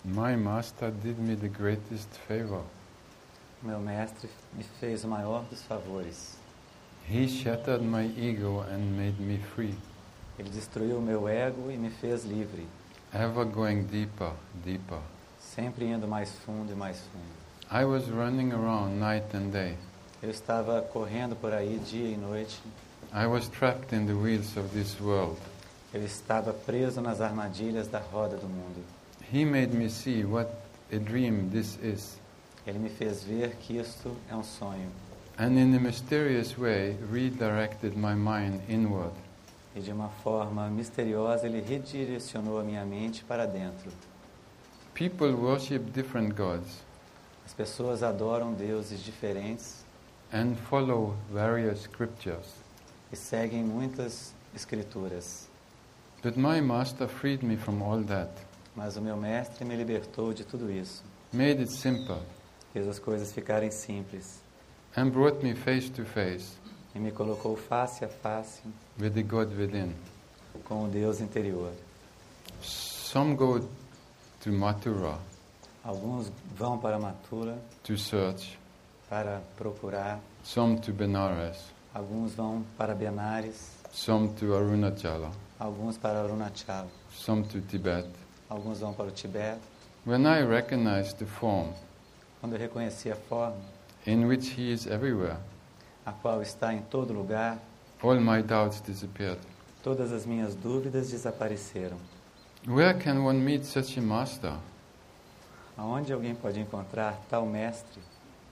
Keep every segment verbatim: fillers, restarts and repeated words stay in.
My master did me the greatest favor. Meu mestre me fez o maior dos favores. He shattered my ego and made me free. Ele destruiu o meu ego e me fez livre, Ever going deeper, deeper. sempre indo mais fundo e mais fundo. I was running around night and day. Eu estava correndo por aí dia e noite. I was trapped in the wheels of this world. Eu estava preso nas armadilhas da roda do mundo. He made me see what a dream this is. Ele me fez ver que isto é um sonho. And in a mysterious way redirected my mind inward. E de uma forma misteriosa ele redirecionou a minha mente para dentro. People worship different gods As pessoas adoram deuses diferentes and follow various scriptures. e seguem muitas escrituras. But my master freed me from all that, Mas o meu mestre me libertou de tudo isso. made it simple, Fez as coisas ficarem simples. and brought me face to face E me colocou face a face with the God within. com o Deus interior. Some go to Mathura Alguns vão para Mathura to search, para procurar. some to Benares, Alguns vão para Benares. some to Arunachala, Alguns para Arunachala. some to Tibet. Alguns vão para o Tibete. When I recognized the form Quando eu reconheci a forma, in which He is everywhere, a qual está em todo lugar, all my doubts disappeared. todas as minhas dúvidas desapareceram. Where can one meet such a master? Aonde alguém pode encontrar tal mestre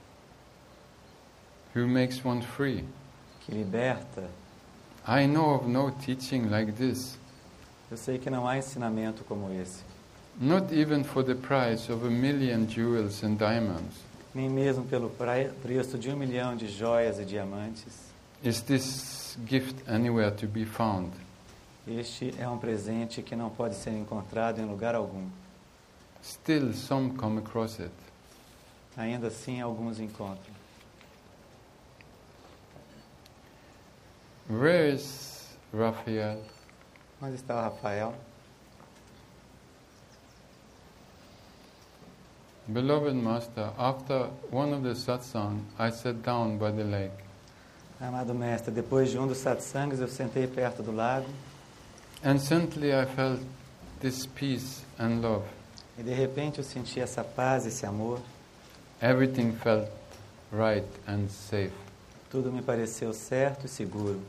Who makes one free? que liberta? I know of no teaching like this, Eu sei que não há ensinamento como esse, not even for the price of a million jewels and diamonds. nem mesmo pelo pra- preço de um milhão de joias e diamantes. Is this gift anywhere to be found? Este é um presente que não pode ser encontrado em lugar algum. Still, some come across it. Ainda assim, alguns encontram. Where is Raphael? Onde está o Rafael? Beloved Master, after one of the satsang, I sat down by the lake. Amado mestre, depois de um dos satsangs, eu sentei perto do lago And suddenly I felt this peace and love. e de repente eu senti essa paz, esse amor. Everything felt right and safe. Tudo me pareceu certo e seguro.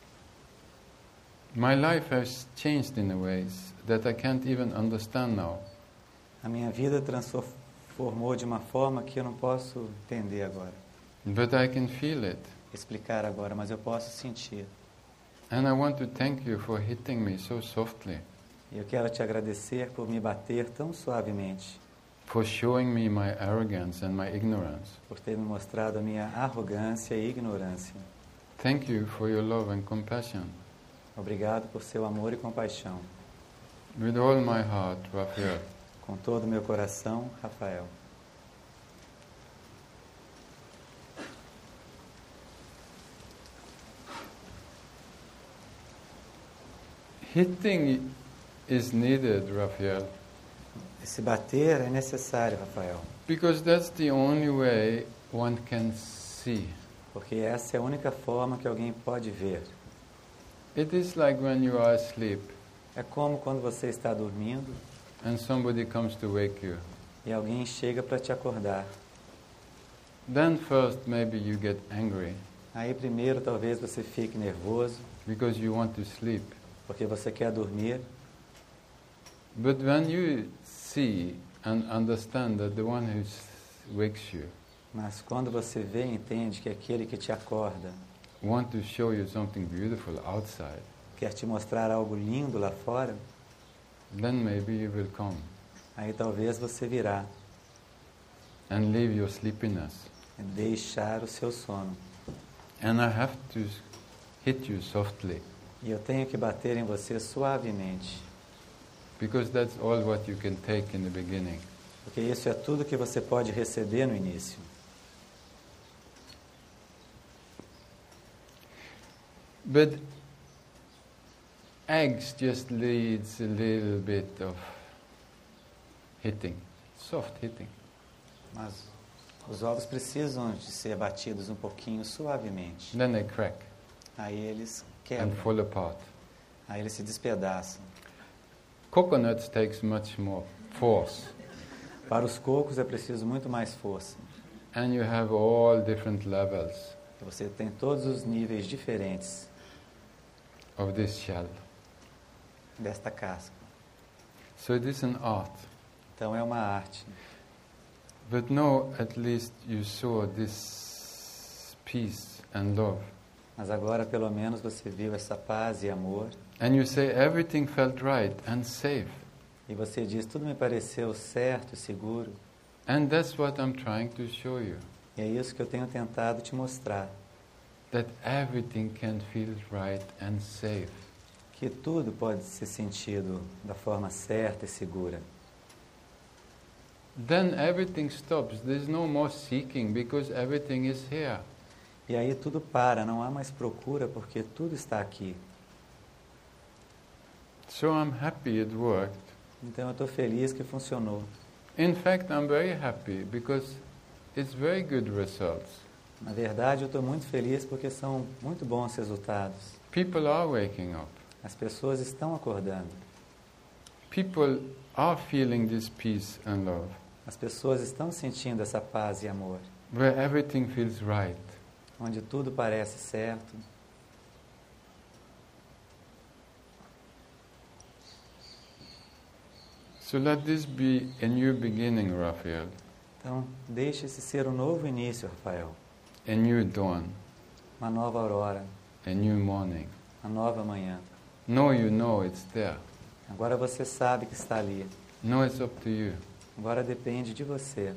My life has changed in a ways that I can't even understand now. A minha vida transformou de uma forma que eu não posso entender agora, But I can feel it. explicar agora, mas eu posso sentir. And I want to thank you for hitting me so softly, E eu quero te agradecer por me bater tão suavemente, for showing me my arrogance and my ignorance. por ter me mostrado a minha arrogância e ignorância. Thank you for your love and compassion. Obrigado por seu amor e compaixão. With all my heart, Raphael. Com todo o meu coração, Rafael. Hitting is needed, Raphael, Esse bater é necessário, Rafael, because that's the only way one can see. porque essa é a única forma que alguém pode ver. It is like when you are asleep É como quando você está dormindo and somebody comes to wake you. e alguém chega para te acordar. Then first maybe you get angry Aí primeiro talvez você fique nervoso, because you want to sleep. porque você quer dormir. But when you see and understand that the one who s- wakes you Mas quando você vê e entende que aquele que te acorda want to show you something beautiful outside, quer te mostrar algo lindo lá fora, then maybe you will come aí talvez você virá and leave your sleepiness. e deixar o seu sono. And I have to hit you softly, E eu tenho que bater em você suavemente, because that's all what you can take in the beginning. porque isso é tudo que você pode receber no início. But eggs just needs a little bit of hitting. soft hitting. Mas os ovos precisam de ser batidos um pouquinho suavemente. Then they crack Aí eles and quebram, fall apart. aí eles se despedaçam. Coconuts takes much more force, Para os cocos é preciso muito mais força. and you have all different levels Você tem todos os níveis diferentes of this shell. desta casca. So it is an art. Então é uma arte. But now at least you saw this peace and love. Mas agora pelo menos você viu essa paz e amor. And you say everything felt right and safe. E você diz, tudo me pareceu certo e seguro. And that's what I'm trying to show you. E é isso que eu tenho tentado te mostrar. That everything can feel right and safe. Que tudo pode ser sentido da forma certa e segura. Then everything stops. There's no more seeking because everything is here. E aí tudo para, não há mais procura porque tudo está aqui. So I'm happy it worked. Então eu estou feliz que funcionou. In fact, I'm very happy because it's very good results. Na verdade, eu estou muito feliz porque são muito bons resultados. People are waking up. As pessoas estão acordando. People are feeling this peace and love, As pessoas estão sentindo essa paz e amor. where everything feels right. Onde tudo parece certo. So let this be a new beginning, Raphael, Então, deixe esse ser um novo início, Rafael. a new dawn, Uma nova aurora, a new morning. uma nova manhã. Now you know it's there. Agora você sabe que está ali. Now it's up to you. Agora depende de você.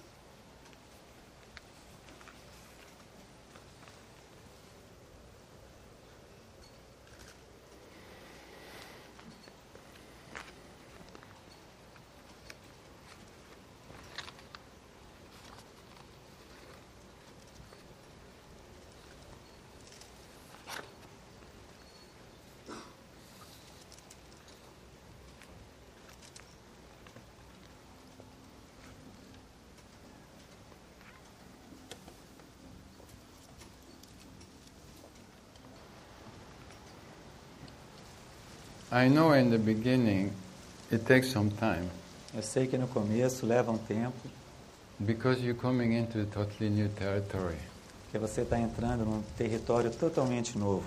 I know in the beginning it takes some time Eu sei que no começo leva um tempo, because you're coming into a totally new territory. porque você está entrando num território totalmente novo.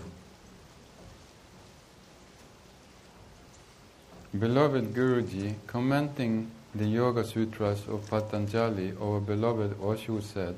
Beloved Guruji, commenting the Yoga Sutras of Patanjali, our beloved Osho said,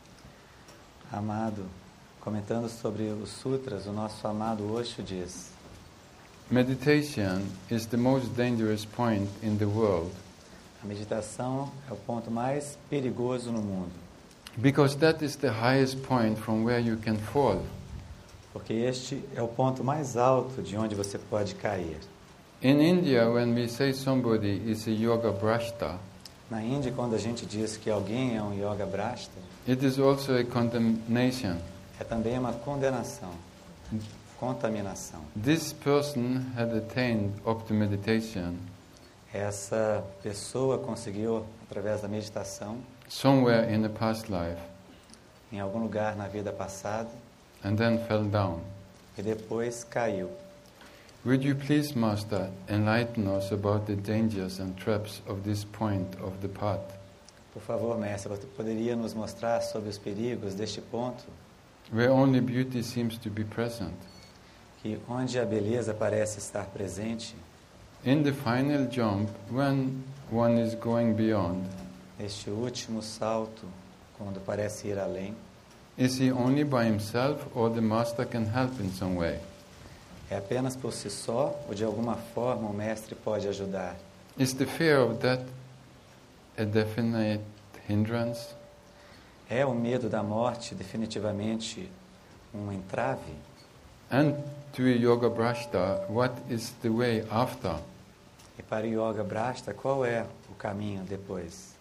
Amado, comentando sobre os sutras, o nosso amado Osho diz: meditation is the most dangerous point in the world a meditação é o ponto mais perigoso no mundo, because that is the highest point from where you can fall. porque este é o ponto mais alto de onde você pode cair. In India, when we say somebody is a yoga brashta, Na Índia, quando a gente diz que alguém é um yoga brashta, it is also a condemnation. é também uma condenação, contaminação. This person had attained up to meditation Essa pessoa conseguiu, através da meditação, somewhere in a past life em algum lugar na vida passada, and then fell down. e depois caiu. Would you please, Master, enlighten us about the dangers and traps of this point of the path? Por favor, mestre, você poderia nos mostrar sobre os perigos deste ponto, Where only beauty seems to be present. que onde a beleza parece estar presente, In the final jump, when one is going beyond, este último salto, quando parece ir além, is he only by himself or the Master can help in some way? é apenas por si só ou de alguma forma o mestre pode ajudar? Is the fear of death a definite hindrance? É o medo da morte definitivamente um entrave? And to a yoga brashta, what is the way after? E para o Yoga Brashta, qual é o caminho depois?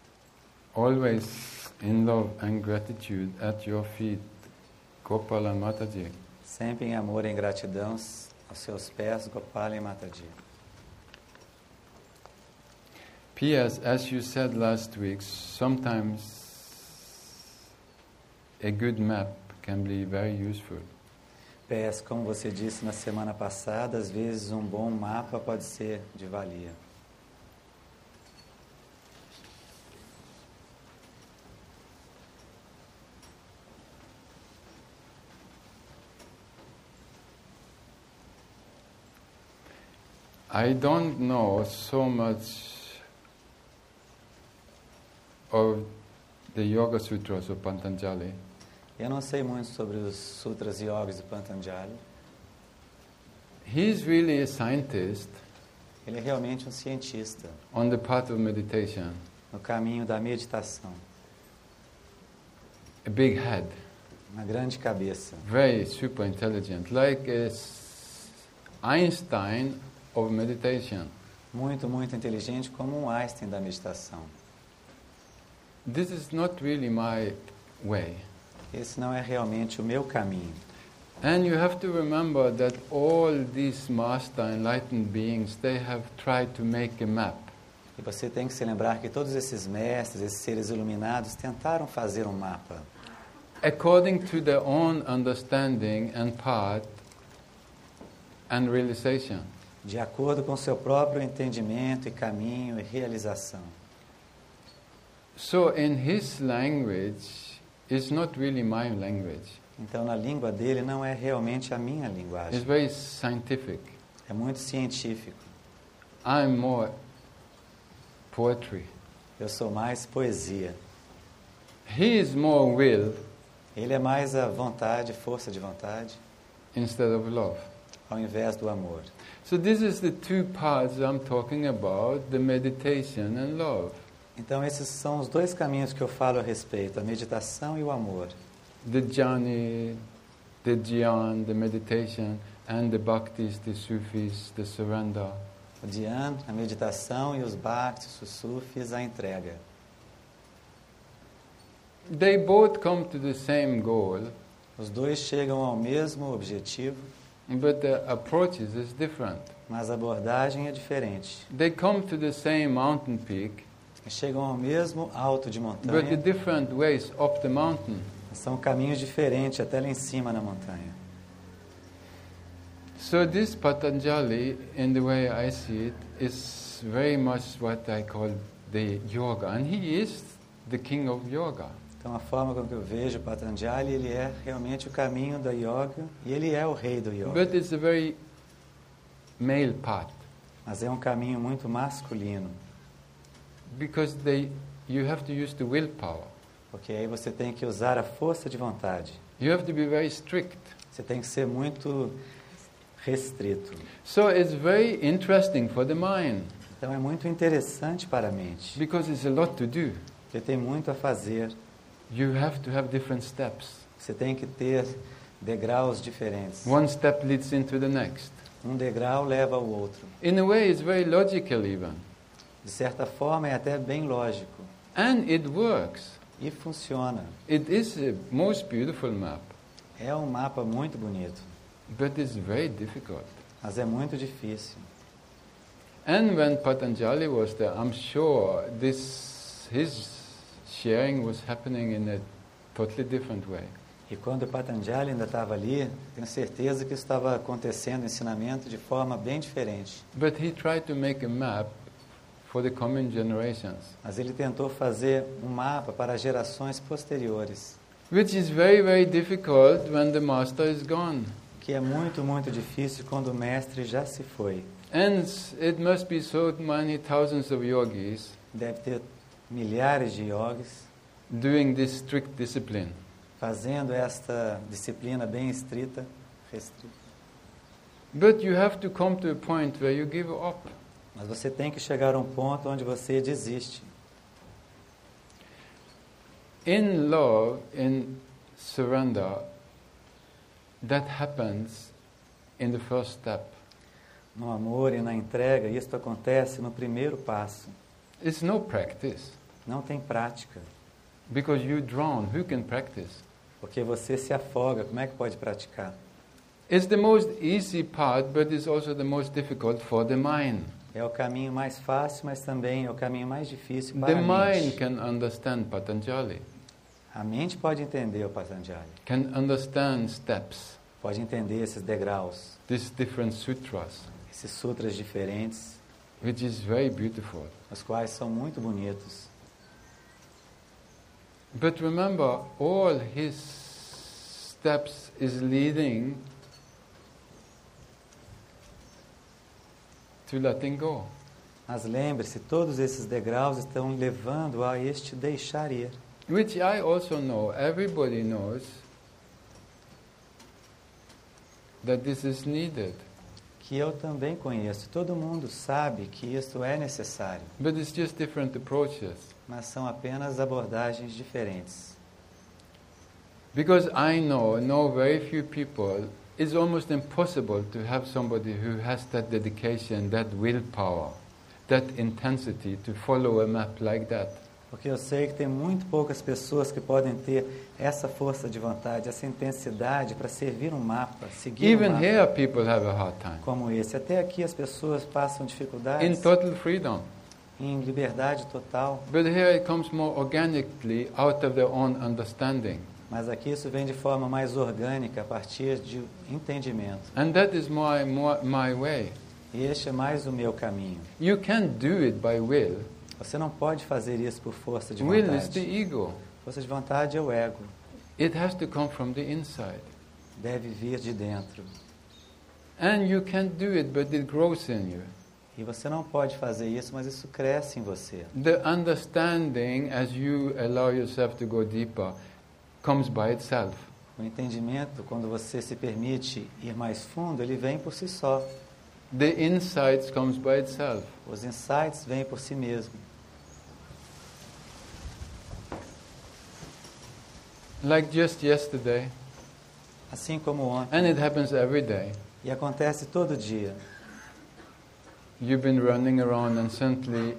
Always in love and gratitude at your feet, Gopala Mataji. Sempre em amor e em gratidão aos seus pés, Gopala e Mataji. P S. As you said last week, sometimes a good map can be very useful. P S. Como você disse na semana passada, às vezes um bom mapa pode ser de valia. I don't know so much of the Yoga Sutras of Patanjali. Eu não sei muito sobre os Sutras Yogis de Patanjali. He's really a scientist Ele é realmente um cientista on the path of meditation, no caminho da meditação. a big head, Uma grande cabeça, very super intelligent, like a s- Einstein of meditation. muito, muito inteligente, como um Einstein da meditação. This is not really my way. Esse não é realmente o meu caminho. And you have to remember that all these master enlightened beings, they have tried to make a map. E você tem que se lembrar que todos esses mestres, esses seres iluminados, tentaram fazer um mapa, According to their own understanding and path and realization. de acordo com seu próprio entendimento e caminho e realização. So in his language, it's not really my language. Então, na língua dele não é realmente a minha It's linguagem. very scientific. É muito científico. I'm more poetry. Eu sou mais poesia. He is more will Ele é mais a vontade, força de vontade, instead of love. ao invés do amor. So this is the two paths I'm talking about, the meditation and love. Então, esses são os dois caminhos que eu falo a respeito, a meditação e o amor. The jhani, the dhyan, the meditation, and the bhaktis, the sufis, the surrender. O dhyan, a meditação, e os bhaktis, os sufis, a entrega. They both come to the same goal, Os dois chegam ao mesmo objetivo, but the approaches is different. mas a abordagem é diferente. They come to the same mountain peak, Chegam ao mesmo alto de but the montanha, different ways up the mountain. são caminhos diferentes até lá em cima na montanha. So this Patanjali, in the way I see it, is very much what I call the yoga, and he is the king of yoga. Então, a forma como eu vejo Patanjali, ele é realmente o caminho da yoga e ele é o rei do yoga. But it's a very male path, Mas é um caminho muito masculino, because they, you have to use the willpower. porque aí você tem que usar a força de vontade. You have to be very strict. Você tem que ser muito restrito. So it's very interesting for the mind, Então, é muito interessante para a mente, because it's a lot to do. porque tem muito a fazer. You have to have different steps. Você tem que ter degraus diferentes. One step leads into the next. Um degrau leva ao outro. In a way, it's very logical even. De certa forma, é até bem lógico. And it works. E funciona. It is a most beautiful map, É um mapa muito bonito, but it's very difficult. mas é muito difícil. And when Patanjali was there, I'm sure this his sharing was happening in a totally different way. E quando o Patanjali ainda estava ali, tenho certeza que isso estava acontecendo, ensinamento de forma bem diferente. But he tried to make a map for the coming generations, Mas ele tentou fazer um mapa para as gerações posteriores, which is very, very difficult when the master is gone. que é muito, muito difícil quando o mestre já se foi. And it must be so many thousands of yogis Deve ter milhares de yogis doing this strict discipline. fazendo esta disciplina bem estrita, restrita. But you have to come to a point where you give up. Mas você tem que chegar a um ponto onde você desiste. In love, in surrender, that happens in the first step. No amor e na entrega, isso acontece no primeiro passo. It's no practice, Não tem prática, because you drown. Who can practice? porque você se afoga. Como é que pode praticar? It's the most easy part, but it's also the most difficult for the mind. É o caminho mais fácil, mas também é o caminho mais difícil para The a mind mente. can understand Patanjali, A mente pode entender o Patanjali, can understand steps, pode entender esses degraus, these different sutras, esses sutras diferentes, which is very beautiful. os quais são muito bonitos. But remember, all his steps is leading to letting go. Mas lembre-se, todos esses degraus estão levando a este deixar ir. Which I also know, everybody knows that this is needed. Que eu também conheço. Todo mundo sabe que isso é necessário. But it's just different approaches. Mas são apenas abordagens diferentes. Because I know, know very few people, it's almost impossible to have somebody who has that dedication, that willpower, that intensity to follow a map like that. Porque eu sei que tem muito poucas pessoas que podem ter essa força de vontade, essa intensidade para servir um mapa, seguir um Even mapa here people have a hard time. como esse. Até aqui as pessoas passam dificuldades In total freedom. em liberdade total, But here it comes more organically out of their own understanding. mas aqui isso vem de forma mais orgânica, a partir de entendimento. And that is my, my, my way. E este é mais o meu caminho. You can't do it by will. Você não pode fazer isso por força de Will is the vontade. ego. Força de vontade é o ego. It has to come from the inside. Deve vir de dentro. And you can't do it, but it grows in you. E você não pode fazer isso, mas isso cresce em você. The understanding, as you allow yourself to go deeper, comes by itself. O entendimento, quando você se permite ir mais fundo, ele vem por si só. The insights comes by itself. Os insights vêm por si mesmo. Like just yesterday, Assim como ontem. and it happens every day. E acontece todo dia. You've been running around and suddenly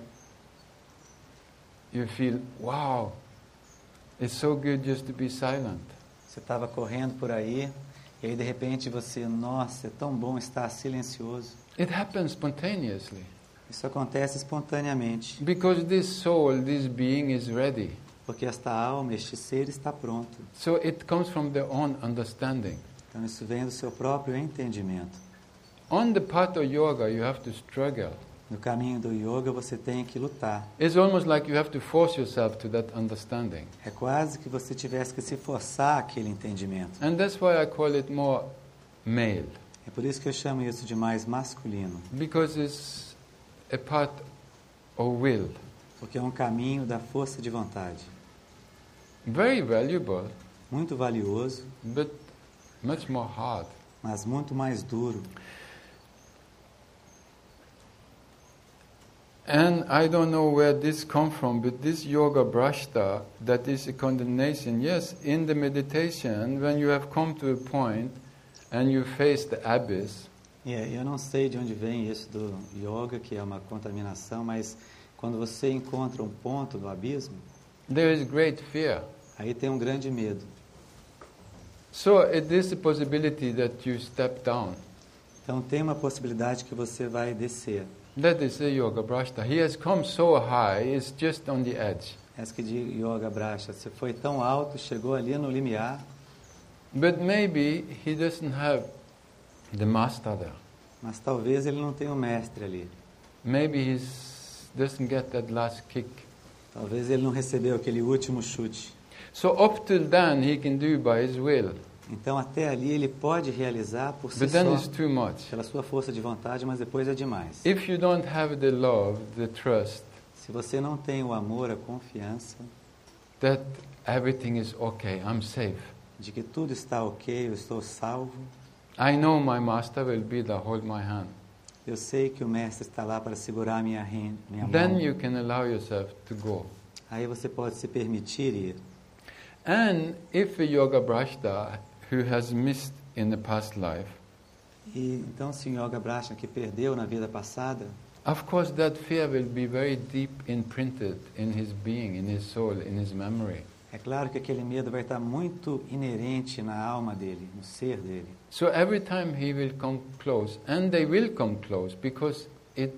you feel, wow, it's so good just to be silent. Você estava correndo por aí, e aí de repente você, nossa, é tão bom estar silencioso. It happens spontaneously. Isso acontece espontaneamente. Because this soul, this being is ready. Porque esta alma, este ser está pronto. So it comes from their own understanding. Então isso vem do seu próprio entendimento. On the path of yoga, you have to struggle. No caminho do yoga você tem que lutar. It's almost like you have to force yourself to that understanding. É quase que você tivesse que se forçar aquele entendimento. And that's why I call it more male. É por isso que eu chamo isso de mais masculino. Because it's a path of will. Porque é um caminho da força de vontade. Very valuable, Muito valioso, but much more hard. mas muito mais duro. And I don't know where this comes from, but this yoga brashta, that is a condemnation. Yes, in the meditation, when you have come to a point and you face the abyss, E eu não sei de onde vem isso do yoga, que é uma contaminação, mas quando você encontra um ponto do abismo, there is great fear. aí tem um grande medo. So it is a possibility that you step down. Então tem uma possibilidade que você vai descer. That is the yoga brashta. He has come so high, it's just on the edge. Essa que de yoga brasha, você foi tão alto, chegou ali no limiar, But maybe he doesn't have the master there. mas talvez ele não tenha um mestre ali. Maybe he doesn't get that last kick. Talvez ele não recebeu aquele último chute. So up till then he can do by his will. Então até ali ele pode realizar por si But then só, it's too much. pela sua força de vontade, mas depois é demais. If you don't have the love, the trust, Se você não tem o amor, a confiança that everything is okay, I'm safe. de que tudo está ok, eu estou salvo, I know my master will be there, hold my hand. eu sei que o mestre está lá para segurar a minha, hand, minha Then mão. you can allow yourself to go. Aí você pode se permitir ir. And if a yoga brashta who has missed in the past life, E então, se o Yoga Brashna que perdeu na vida passada, of course that fear will be very deep imprinted in his being, in his soul, in his memory. é claro que aquele medo vai estar muito inerente na alma dele, no ser dele. So every time he will come close, and they will come close because it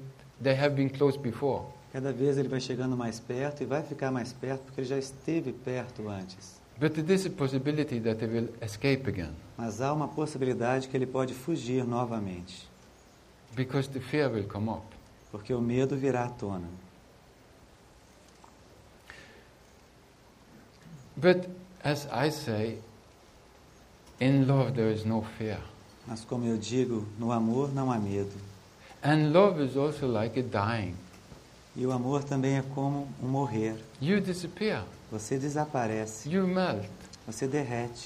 they have been close before. Cada vez ele vai chegando mais perto e vai ficar mais perto porque ele já esteve perto antes. But there is a possibility that they will escape again, Mas há uma possibilidade que ele pode fugir novamente, because the fear will come up. porque o medo virá à tona. But as I say, in love there is no fear. Mas como eu digo, no amor não há medo. And love is also like a dying. E o amor também é como um morrer. You disappear, Você desaparece, you melt. você derrete.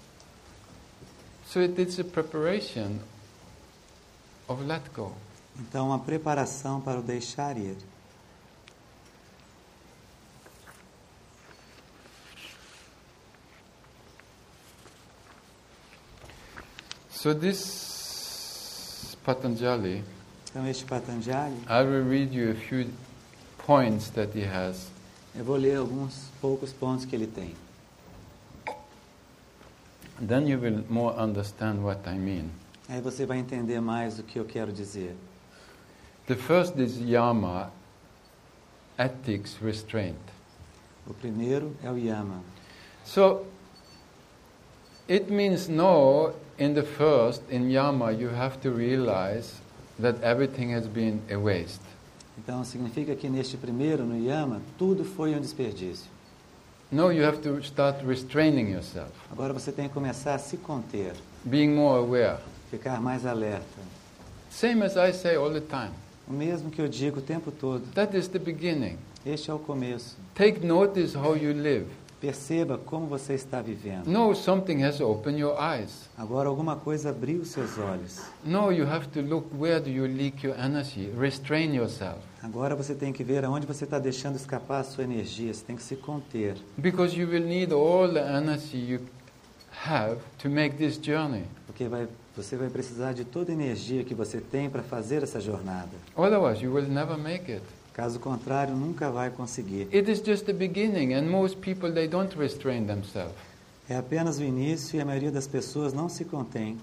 So it is a preparation of let go. Então, uma preparação para o deixar ir. So this Patanjali, Então, este Patanjali, I will read you a few points that he has. eu vou ler alguns poucos pontos que ele tem. Then you will more understand what I mean. Aí você vai entender mais o que eu quero dizer. The first is yama, ethics, restraint. O primeiro é o yama. So it means no, in the first, in yama, you have to realize that everything has been a waste. Então, significa que neste primeiro, no yama, tudo foi um desperdício. No, you have to start restraining yourself, Agora você tem que começar a se conter, being more aware. ficar mais alerta. Same as I say all the time. O mesmo que eu digo o tempo todo. That is the beginning. Este é o começo. Take notice how you live. Perceba como você está vivendo. No, something has opened your eyes. Agora alguma coisa abriu os seus olhos. No, you have to look where do you leak your energy. Restrain yourself. Agora você tem que ver aonde você está deixando escapar a sua energia. Você tem que se conter. Because you will need all the energy you have to make this journey. Porque vai, você vai precisar de toda a energia que você tem para fazer essa jornada. Otherwise, you will never make it. Caso contrário, nunca vai conseguir. It is just the beginning, and most people, they don't restrain themselves. É apenas o início e a maioria das pessoas não se contém.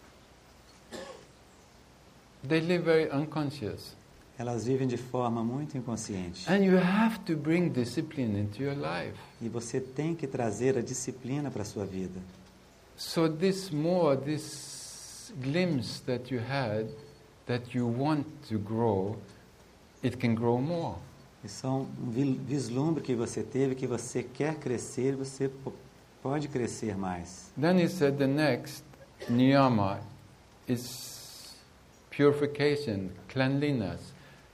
They live very unconscious. Elas vivem de forma muito inconsciente. And you have to bring discipline into your life. E você tem que trazer a disciplina para a sua vida. So this more, this glimpse that you had, that you want to grow, it can grow more. Isso é um vislumbre que você teve, que você quer crescer, você pode crescer mais. Then he said the next niyama is purification, cleanliness,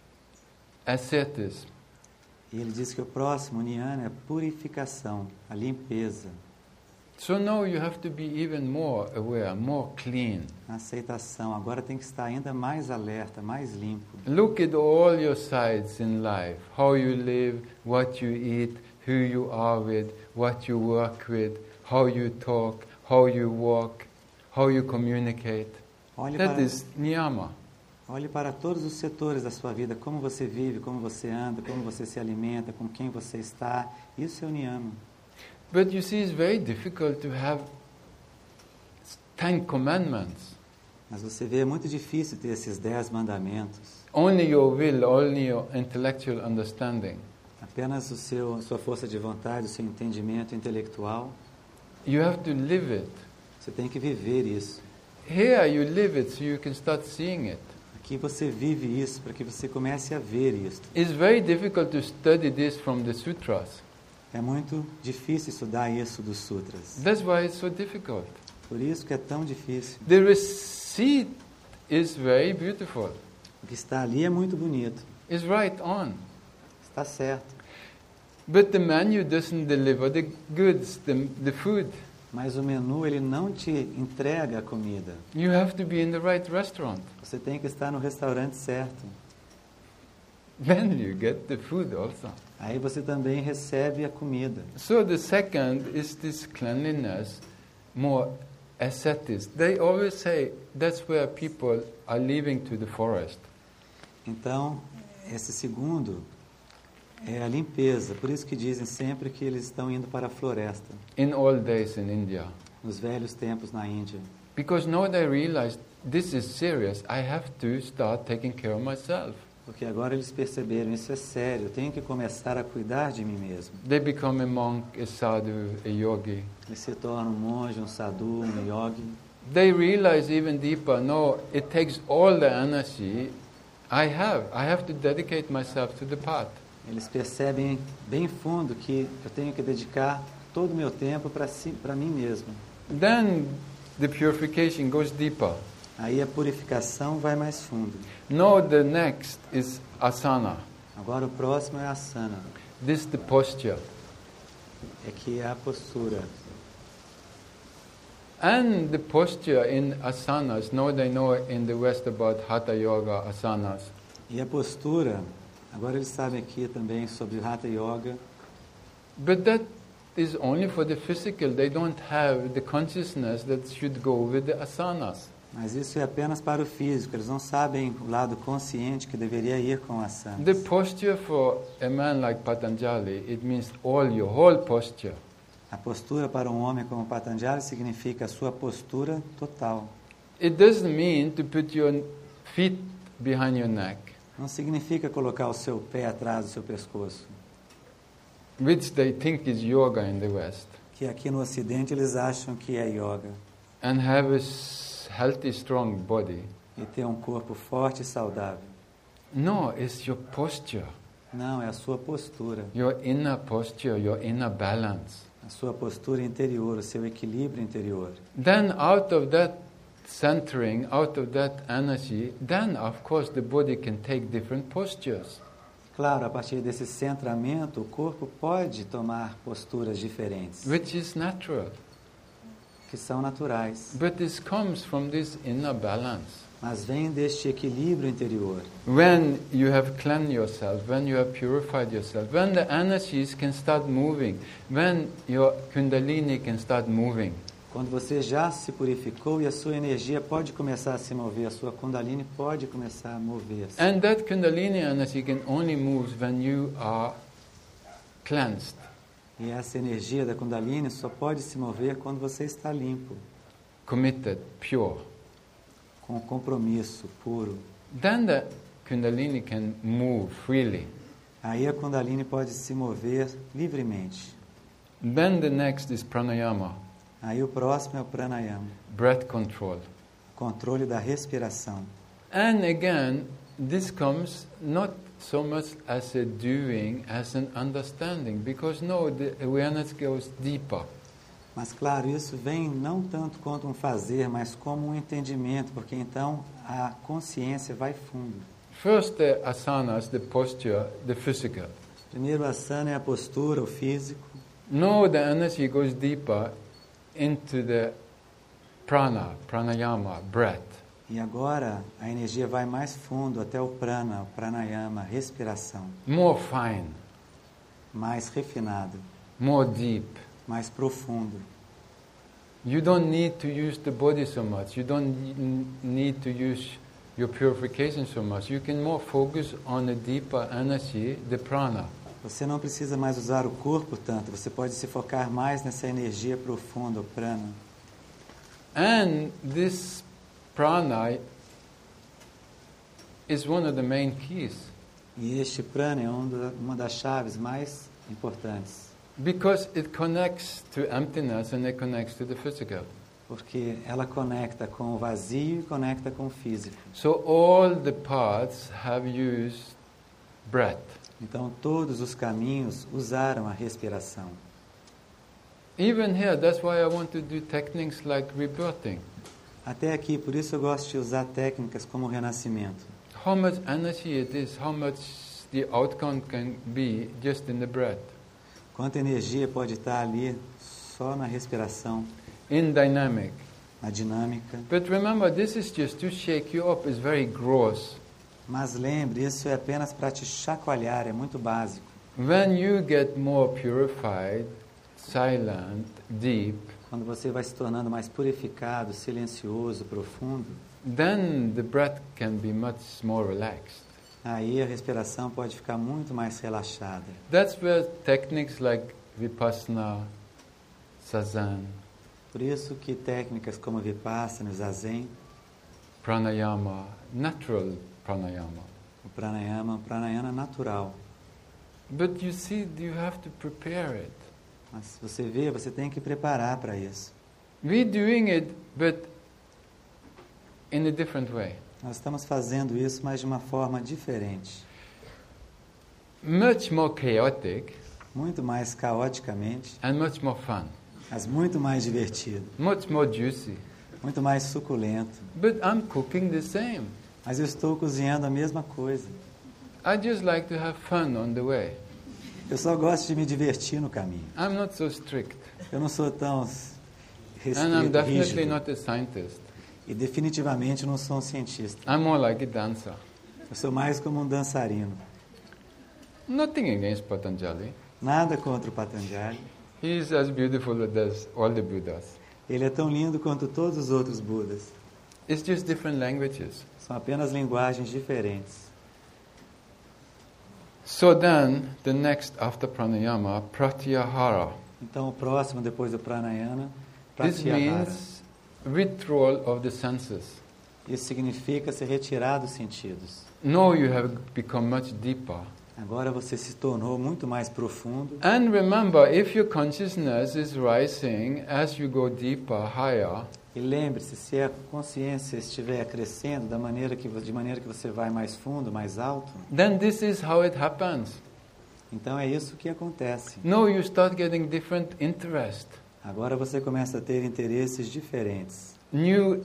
asceticism. E ele diz que o próximo, Niyana, é a purificação, a limpeza. So now you have to be even more aware, more clean. A aceitação. Agora tem que estar ainda mais alerta, mais limpo. Look at all your sides in life, how you live, what you eat, who you are with, what you work with, how you talk, how you walk, how you communicate. Olhe That para, is niyama. olhe para todos os setores da sua vida, como você vive, como você anda, como você se alimenta, com quem você está. Isso é o Niyama. But you see, it's very difficult to have Ten Commandments. Mas você vê, é muito difícil ter esses dez mandamentos. Only your will, only your intellectual understanding. Apenas o seu, sua força de vontade, o seu entendimento intelectual. You have to live it. Você tem que viver isso. Here you live it so you can start seeing it. Aqui você vive isso para que você comece a ver isso. It's very difficult to study this from the sutras. É muito difícil estudar isso dos sutras. That's why it's so difficult. Por isso que é tão difícil. The receipt is very beautiful. O que está ali é muito bonito. It's right on. Está certo. But the menu doesn't deliver the goods, the, the food. Mas o menu, ele não te entrega a comida. You have to be in the right restaurant. Você tem que estar no restaurante certo. Then you get the food also. Aí você também recebe a comida. So the second is this cleanliness, more ascetics. They always say that's where people are leaving to the forest. Então, esse segundo é a limpeza. Por isso que dizem sempre que eles estão indo para a floresta. In old days in India. Nos velhos tempos na Índia. Because now they realize this is serious. I have to start taking care of myself. Porque agora eles perceberam, isso é sério, eu tenho que começar a cuidar de mim mesmo. They become a monk, a sadhu, a yogi. Eles se tornam um monge, um sadhu, um yogi. They realize even deeper, no, it takes all the energy I have. I have to dedicate myself to the path. Eles percebem bem fundo que eu tenho que dedicar todo o meu tempo para si, para mim mesmo. Then the purification goes deeper. Aí a purificação vai mais fundo. No, the next is asana. Agora o próximo é asana. This is the posture. É que é a postura. And the posture in asanas, now they know in the West about Hatha Yoga asanas. E a postura, agora eles sabem aqui também sobre Hatha Yoga. But that is only for the physical. They don't have the consciousness that should go with the asanas. Mas isso é apenas para o físico. Eles não sabem o lado consciente que deveria ir com a asanas. The posture for a man like Patanjali, it means all your whole posture. A postura para um homem como Patanjali significa a sua postura total. It doesn't mean to put your feet behind your neck, Não significa colocar o seu pé atrás do seu pescoço, which they think is yoga in the West, que aqui no Ocidente eles acham que é yoga. and have a s- healthy, strong body. E ter um corpo forte e saudável. No, it's your posture, Não, é a sua postura. your inner posture, your inner balance. A sua postura interior, o seu equilíbrio interior. Then out of that centering, out of that energy, then of course the body can take different postures. Claro, a partir desse centramento, o corpo pode tomar posturas diferentes, Which is natural. que são naturais, But this comes from this inner balance. mas vem deste equilíbrio interior. When you have cleansed yourself, when you have purified yourself, when the energies can start moving, when your kundalini can start moving, Quando você já se purificou e a sua energia pode começar a se mover, a sua kundalini pode começar a mover-se. and that kundalini energy can only move when you are cleansed. E essa energia da kundalini só pode se mover quando você está limpo, Committed, pure. com compromisso puro. Then the kundalini can move freely. Aí a kundalini pode se mover livremente. Then the next is pranayama, Aí o próximo é o pranayama, breath control. controle da respiração. And again, this comes not so much as a doing, as an understanding, because no, the awareness goes deeper. Mas claro, isso vem não tanto quanto um fazer, mas como um entendimento, porque então a consciência vai fundo. First, the asanas, the posture, the physical. Primeiro, a asana é a postura, o físico. No, the energy goes deeper into the prana, pranayama, breath. E agora a energia vai mais fundo até o prana, o pranayama, respiração. More fine, Mais refinado, more deep. mais profundo. You don't need to use the body so much. You don't n- need to use your purification so much. You can more focus on the deeper energy, the prana. Você não precisa mais usar o corpo tanto, você pode se focar mais nessa energia profunda, o prana. And this prana is one of the main keys, E este prana é um da- uma das chaves mais importantes, because it connects to emptiness and it connects to the physical. porque ela conecta com o vazio e conecta com o físico. So all the paths have used breath. Então todos os caminhos usaram a respiração. Even here, that's why I want to do techniques like rebirthing. Até aqui, por isso eu gosto de usar técnicas como o renascimento. How much energy it is, how much the outcome can be just in the breath. Quanta energia pode estar ali só na respiração, In dynamic. na dinâmica. But remember, this is just to shake you up. It's very gross. Mas lembre, isso é apenas para te chacoalhar, é muito básico. When you get more purified, silent, deep, Quando você vai se tornando mais purificado, silencioso, profundo, then the breath can be much more relaxed. aí a respiração pode ficar muito mais relaxada. That's where techniques like Vipassana, Sazen, Por isso que técnicas como Vipassana, Zazen, Pranayama, natural pranayama, O pranayama, o pranayama é natural. But you see, you have to prepare it. Mas você vê, você tem que preparar para isso. We're doing it, but in a different way. Nós estamos fazendo isso, mas de uma forma diferente. Much more chaotic Muito mais caoticamente, and much more fun. mas muito mais divertido. Much more juicy. Muito mais suculento. But I'm cooking the same. Mas eu estou cozinhando a mesma coisa. I just like to have fun on the way. Eu só gosto de me divertir no caminho. I'm not so strict. Eu não sou tão And I'm restrito, definitely rígido. not a scientist. E definitivamente não sou um cientista. I'm more like a dancer. Eu sou mais como um dançarino. Nothing against Patanjali. Nada contra o Patanjali. He's as beautiful as all the Buddhas. Ele é tão lindo quanto todos os outros Budas. It's just different languages. São apenas linguagens diferentes. So then, the next after pranayama, pratyahara. Então, o próximo, depois do pranayama, This pratyahara. means withdrawal of the senses. Isso significa se retirar dos sentidos. Now you have become much deeper. Agora você se tornou muito mais profundo. And remember, if your consciousness is rising as you go deeper, higher, E lembre-se, se a consciência estiver crescendo da maneira que, de maneira que você vai mais fundo, mais alto, then this is how it happens. então é isso que acontece. Now you start getting different interest. Agora você começa a ter interesses diferentes. New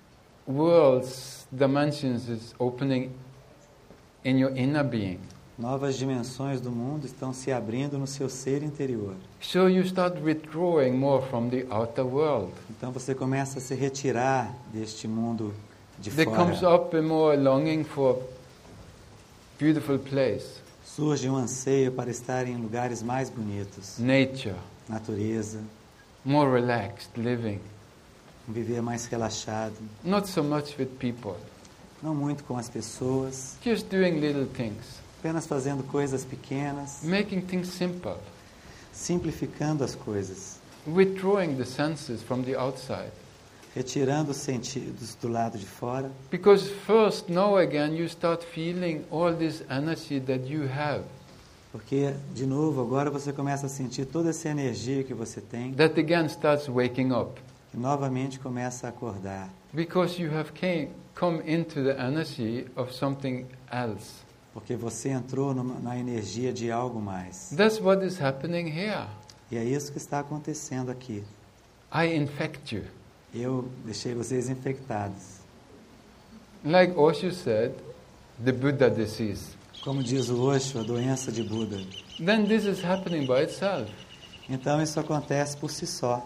worlds, dimensions is opening in your inner being. Novas dimensões do mundo estão se abrindo no seu ser interior. So you start withdrawing more from the outer world. Então você começa a se retirar deste mundo de There comes fora. up a more longing for beautiful place, Surge um anseio para estar em lugares mais bonitos. nature, Natureza, more relaxed living, um viver mais relaxado. not so much with people, Não muito com as pessoas, just doing little things, apenas fazendo coisas pequenas, making things simple, simplificando as coisas, withdrawing the senses from the outside. retirando os sentidos do lado de fora. Because first, now again, you start feeling all this energy that you have, Porque, de novo, agora você começa a sentir toda essa energia que você tem, that again starts waking up. que novamente começa a acordar. Because you have came, come into the energy of something else. Porque você entrou numa, na energia de algo mais. That's what is happening here. E é isso que está acontecendo aqui. I infect you. Eu deixei vocês infectados. Like Osho said, the Buddha disease. Como diz o Osho, a doença de Buda. Then this is happening by itself. Então isso acontece por si só.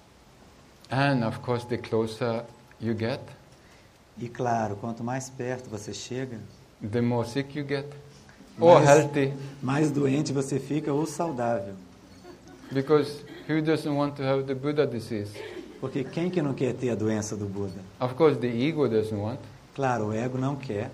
And of course, the closer you get, E claro, quanto mais perto você chega, the more sick you get, or mais, healthy. mais doente você fica ou saudável. Because who doesn't want to have the Buddha disease? Porque quem que não quer ter a doença do Buda? Of course, the ego doesn't want. Claro, o ego não quer.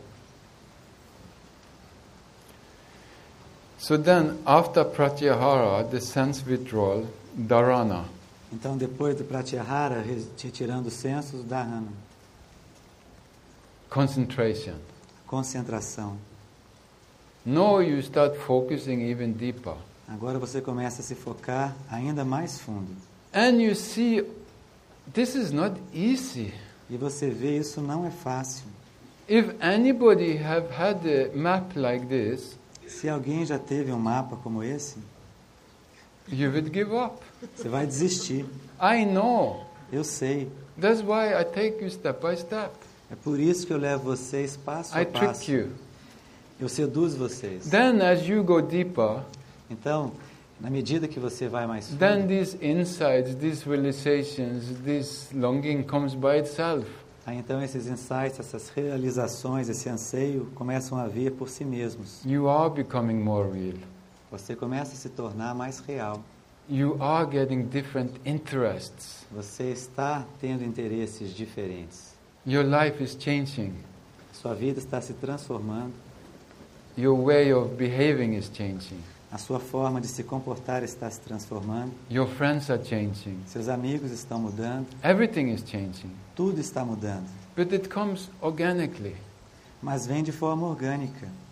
So then, after pratyahara, the sense withdrawal, dharana. Então, depois do pratyahara, re- retirando os sensos, dharana, Concentration. concentração. Now you start focusing even deeper. Agora você começa a se focar ainda mais fundo. And you see, this is not easy. E você vê, isso não é fácil. If anybody have had a map like this, Se alguém já teve um mapa como esse, you would give up. você vai desistir. I know. Eu sei. That's why I take you step by step. É por isso que eu levo vocês passo a I passo. trick you. Eu seduzo vocês. Then as you go deeper, Então, na medida que você vai mais fundo, then these insights, these realizations, this longing comes by itself. aí então esses insights, essas realizações, esse anseio começam a vir por si mesmos. You are becoming more real. Você começa a se tornar mais real. You are getting different interests. Você está tendo interesses diferentes. Your life is changing. Sua vida está se transformando. Your way of behaving is changing. A sua forma de se comportar está se transformando. Your friends are changing. Seus amigos estão mudando. Everything is changing. Tudo está mudando. But it comes organically. Mas vem de forma orgânica.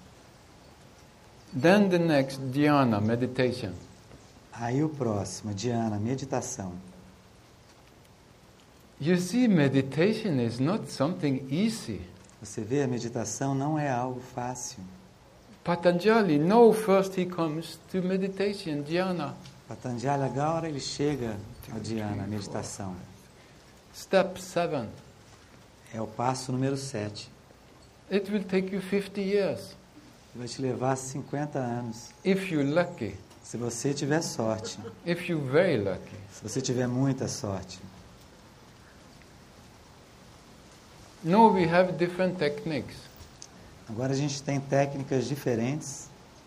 Then the next, dhyana, meditation. Aí o próximo, dhyana, meditação. You see, meditation is not something easy. Você vê, a meditação não é algo fácil. Patanjali, no, first he comes to meditation, dhyana. Patanjali, agora ele chega ao dhyana, a meditação. Step seven. É o passo número sete. It will take you fifty years, Vai te levar cinquenta anos. if you're lucky. Se você tiver sorte. If you're very lucky. Se você tiver muita sorte. No, we have different techniques. Agora a gente tem técnicas diferentes.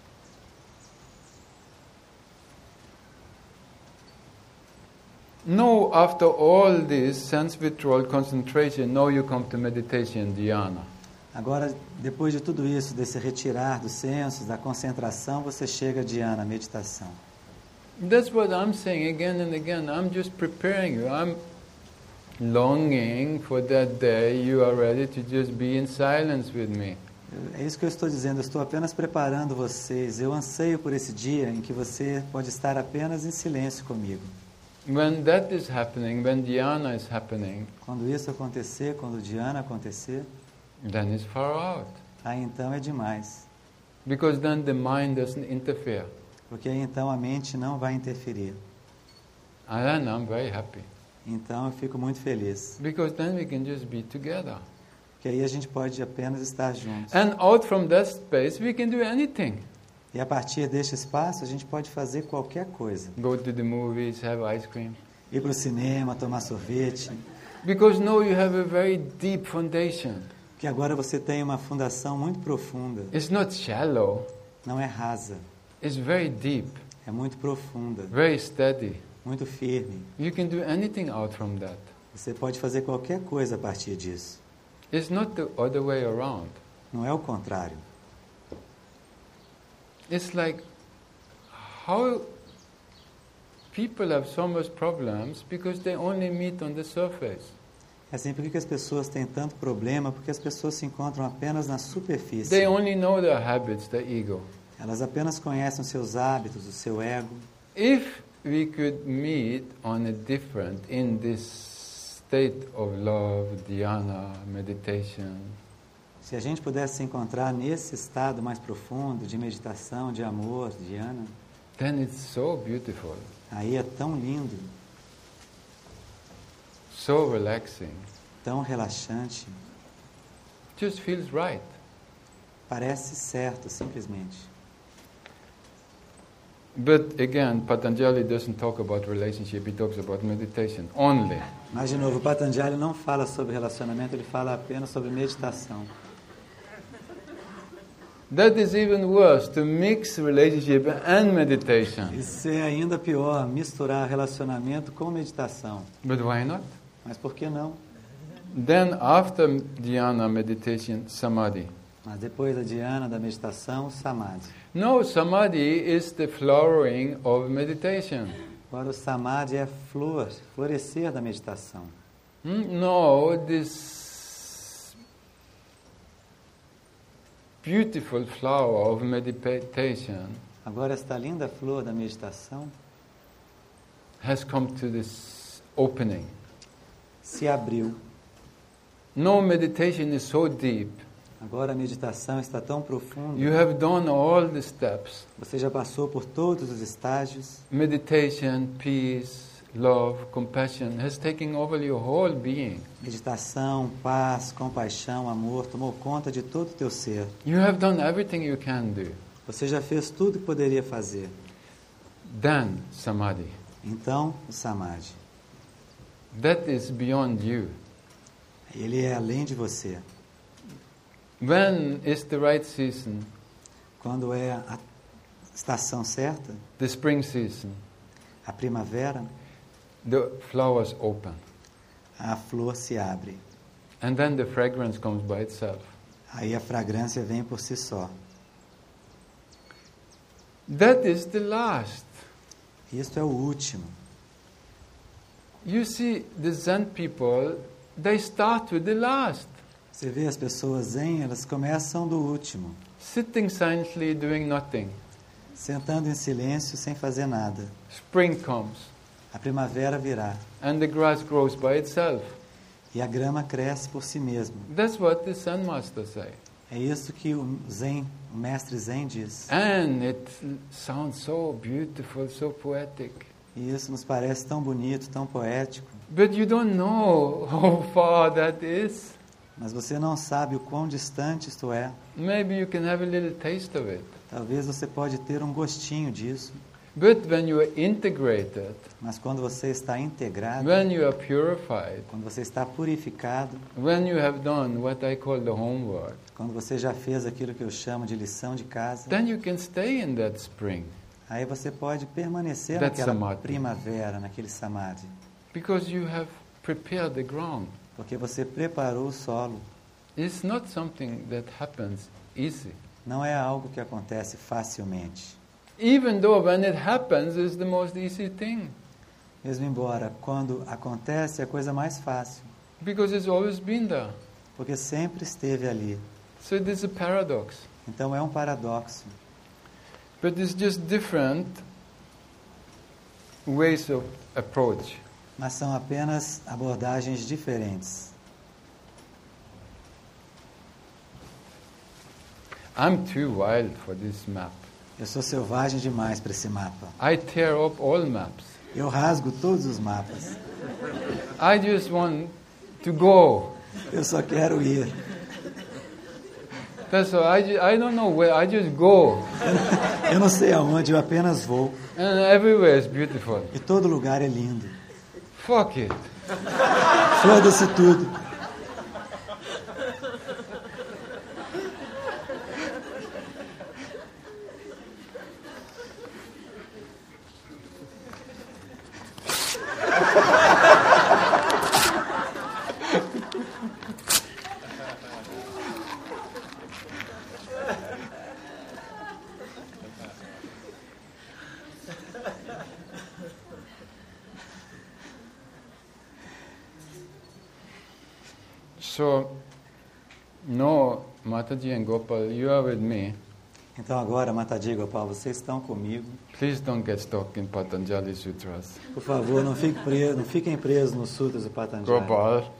No, after all this sense withdrawal concentration, now you come to meditation, dhyana. Agora, depois de tudo isso, desse retirar dos sensos, da concentração, você chega a dhyana, meditação. That's what I'm saying again and again. I'm just preparing you. I'm longing for that day you are ready to just be in silence with me. É isso que eu estou dizendo, eu estou apenas preparando vocês. Eu anseio por esse dia em que você pode estar apenas em silêncio comigo. When that is happening, when dhyana is happening, Quando isso acontecer, quando o dhyana acontecer, then it's far out. aí então é demais. Because then the mind doesn't interfere. Porque aí então a mente não vai interferir. And then I'm very happy. Então eu fico muito feliz. Because then we can just be together. Porque aí a gente pode apenas estar juntos. And out from that space, we can do anything. E a partir deste espaço, a gente pode fazer qualquer coisa. Go to the movies, have ice cream. Ir para o cinema, tomar sorvete. Because now you have a very deep foundation. Porque agora você tem uma fundação muito profunda. It's not shallow. Não é rasa. It's very deep, É muito profunda. very steady. Muito firme. You can do anything out from that. Você pode fazer qualquer coisa a partir disso. It's not the other way around. Não é o contrário. It's like how people have so much problems because they only meet on the surface. É assim, por que as pessoas têm tanto problema? Porque as pessoas se encontram apenas na superfície. They only know their habits, their ego. Elas apenas conhecem os seus hábitos, o seu ego. If we could meet on a different, in this state of love, dhyana, meditation, Se a gente pudesse se encontrar nesse estado mais profundo de meditação, de amor, dhyana, then it's so beautiful, aí é tão lindo, so relaxing. tão relaxante, Just feels right. parece certo, simplesmente. But again, Patanjali doesn't talk about relationship, he talks about meditation only. Mas, de novo, o Patanjali não fala sobre relacionamento, ele fala apenas sobre meditação. That is even worse, to mix relationship and meditation. Isso é ainda pior, misturar relacionamento com meditação. But why not? Mas por que não? Then after dhyana, meditation, samadhi. Mas depois da dhyana, da meditação, samadhi. No, samadhi is the flowering of meditation. Agora o samadhi é flor, florescer da meditação. Hmm? No, this beautiful flower of meditation Agora esta linda flor da meditação has come to this opening. se abriu. No, meditation is so deep. Agora a meditação está tão profunda. You have done all the steps. Você já passou por todos os estágios. Meditation, peace, love, compassion has taken over your whole being. Meditação, paz, compaixão, amor tomou conta de todo o teu ser. You have done everything you can do. Você já fez tudo que poderia fazer. Then samadhi. Então, o samadhi. That is beyond you. Ele é além de você. When is the right season? Quando é a estação certa, The spring season. a primavera, The flowers open. a flor se abre. And then the fragrance comes by itself. Aí a fragrância vem por si só. That is the last. Isto é o último. You see, the Zen people, they start with the last. Você vê as pessoas zen, elas começam do último. sitting silently doing nothing. Sentando em silêncio sem fazer nada. Spring comes, A primavera virá and the grass grows by itself. e a grama cresce por si mesma. That's what the Zen Master say. É isso que o Zen, o mestre Zen diz. And it sounds so beautiful, so poetic. E isso nos parece tão bonito, tão poético. But you don't know how far that is. Mas você não sabe o quão distante isto é. Maybe you can have a little taste of it. Talvez você pode ter um gostinho disso. But when you are integrated, Mas quando você está integrado, when you are purified, quando você está purificado, when you have done what I call the homework, quando você já fez aquilo que eu chamo de lição de casa, then you can stay in that spring. aí você pode permanecer That's naquela samadhi. primavera, naquele samadhi. Because you have prepared the ground. Porque você preparou o solo. It's not something that happens easy. Não é algo que acontece facilmente. Even though when it happens is the most easy thing. Mesmo embora quando acontece é a coisa mais fácil. Because it's always been there. Porque sempre esteve ali. So it is a paradox. Então é um paradoxo. But it's just different ways of approach. Mas são apenas abordagens diferentes. I'm too wild for this map. Eu sou selvagem demais para esse mapa. I tear up all maps. Eu rasgo todos os mapas. I just want to go. Eu só quero ir. That's all. I, ju- I don't know where. I just go. Eu não sei aonde, eu apenas vou. And everywhere is beautiful. E todo lugar é lindo. Fuck it. Foda-se tudo. So, no, Mataji and Gopal, you are with me. Então agora, Mataji e Gopal, vocês estão comigo. Please don't get stuck in Patanjali Sutras. Por favor, não fiquem presos, não fiquem presos nos sutras do Patanjali. Gopal.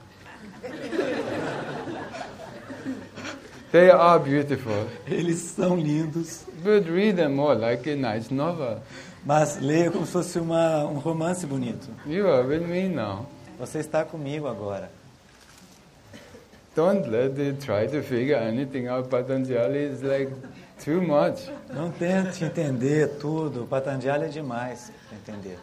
They are beautiful. Eles são lindos, But read them all like a nice novel. mas leia como se fosse uma, um romance bonito. You are with me now. Você está comigo agora. Don't let it try to figure anything out. Patanjali is like too much. Não tente entender tudo. O Patanjali é demais para entender.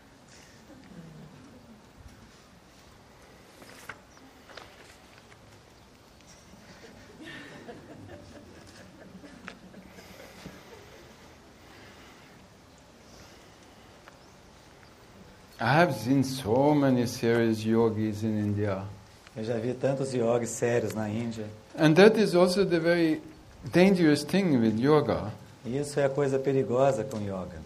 I have seen so many serious yogis in India. Eu já vi tantos yogis sérios na Índia. And that is also the very dangerous thing with yoga. E isso é a coisa perigosa com yoga.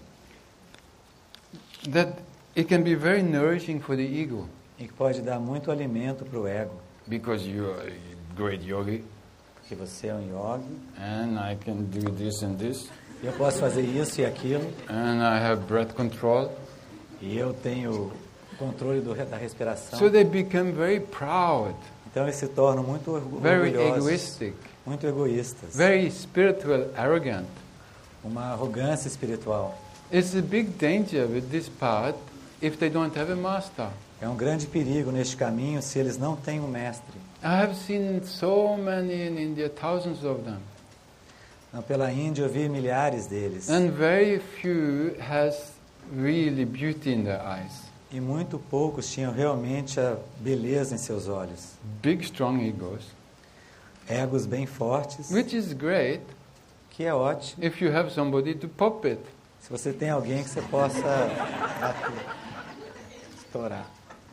That it can be very nourishing for the ego. E que pode dar muito alimento para o ego. Because you are a great yogi. Porque você é um yogi. And I can do this and this. E eu posso fazer isso e aquilo. And I have breath control. E eu tenho controle do, da respiração. So they become very proud. Então eles se tornam muito orgu- Very orgulhosos. egoistic. Muito egoístas. Very spiritual, arrogant. Uma arrogância espiritual. It's a big danger with this path if they don't have a master. É um grande perigo neste caminho se eles não têm um mestre. I have seen so many in India, thousands of them. Então, pela Índia eu vi milhares deles. And very few has really beauty in their eyes. E muito poucos tinham realmente a beleza em seus olhos. Big, strong egos, Egos bem fortes, which is great que é ótimo. if you have somebody to pop it. Se você tem alguém que você possa bater, estourar.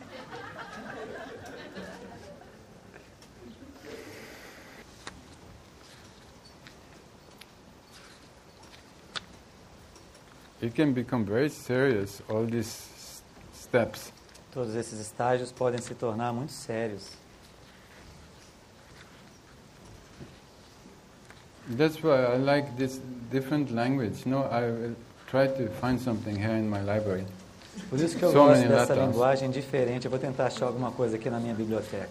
It can become very serious, all these steps. Todos esses estágios podem se tornar muito sérios. That's why I like this different language. No, I will try to find something here in my library. Por isso que eu So gosto many dessa letters. linguagem diferente. Eu vou tentar achar alguma coisa aqui na minha biblioteca.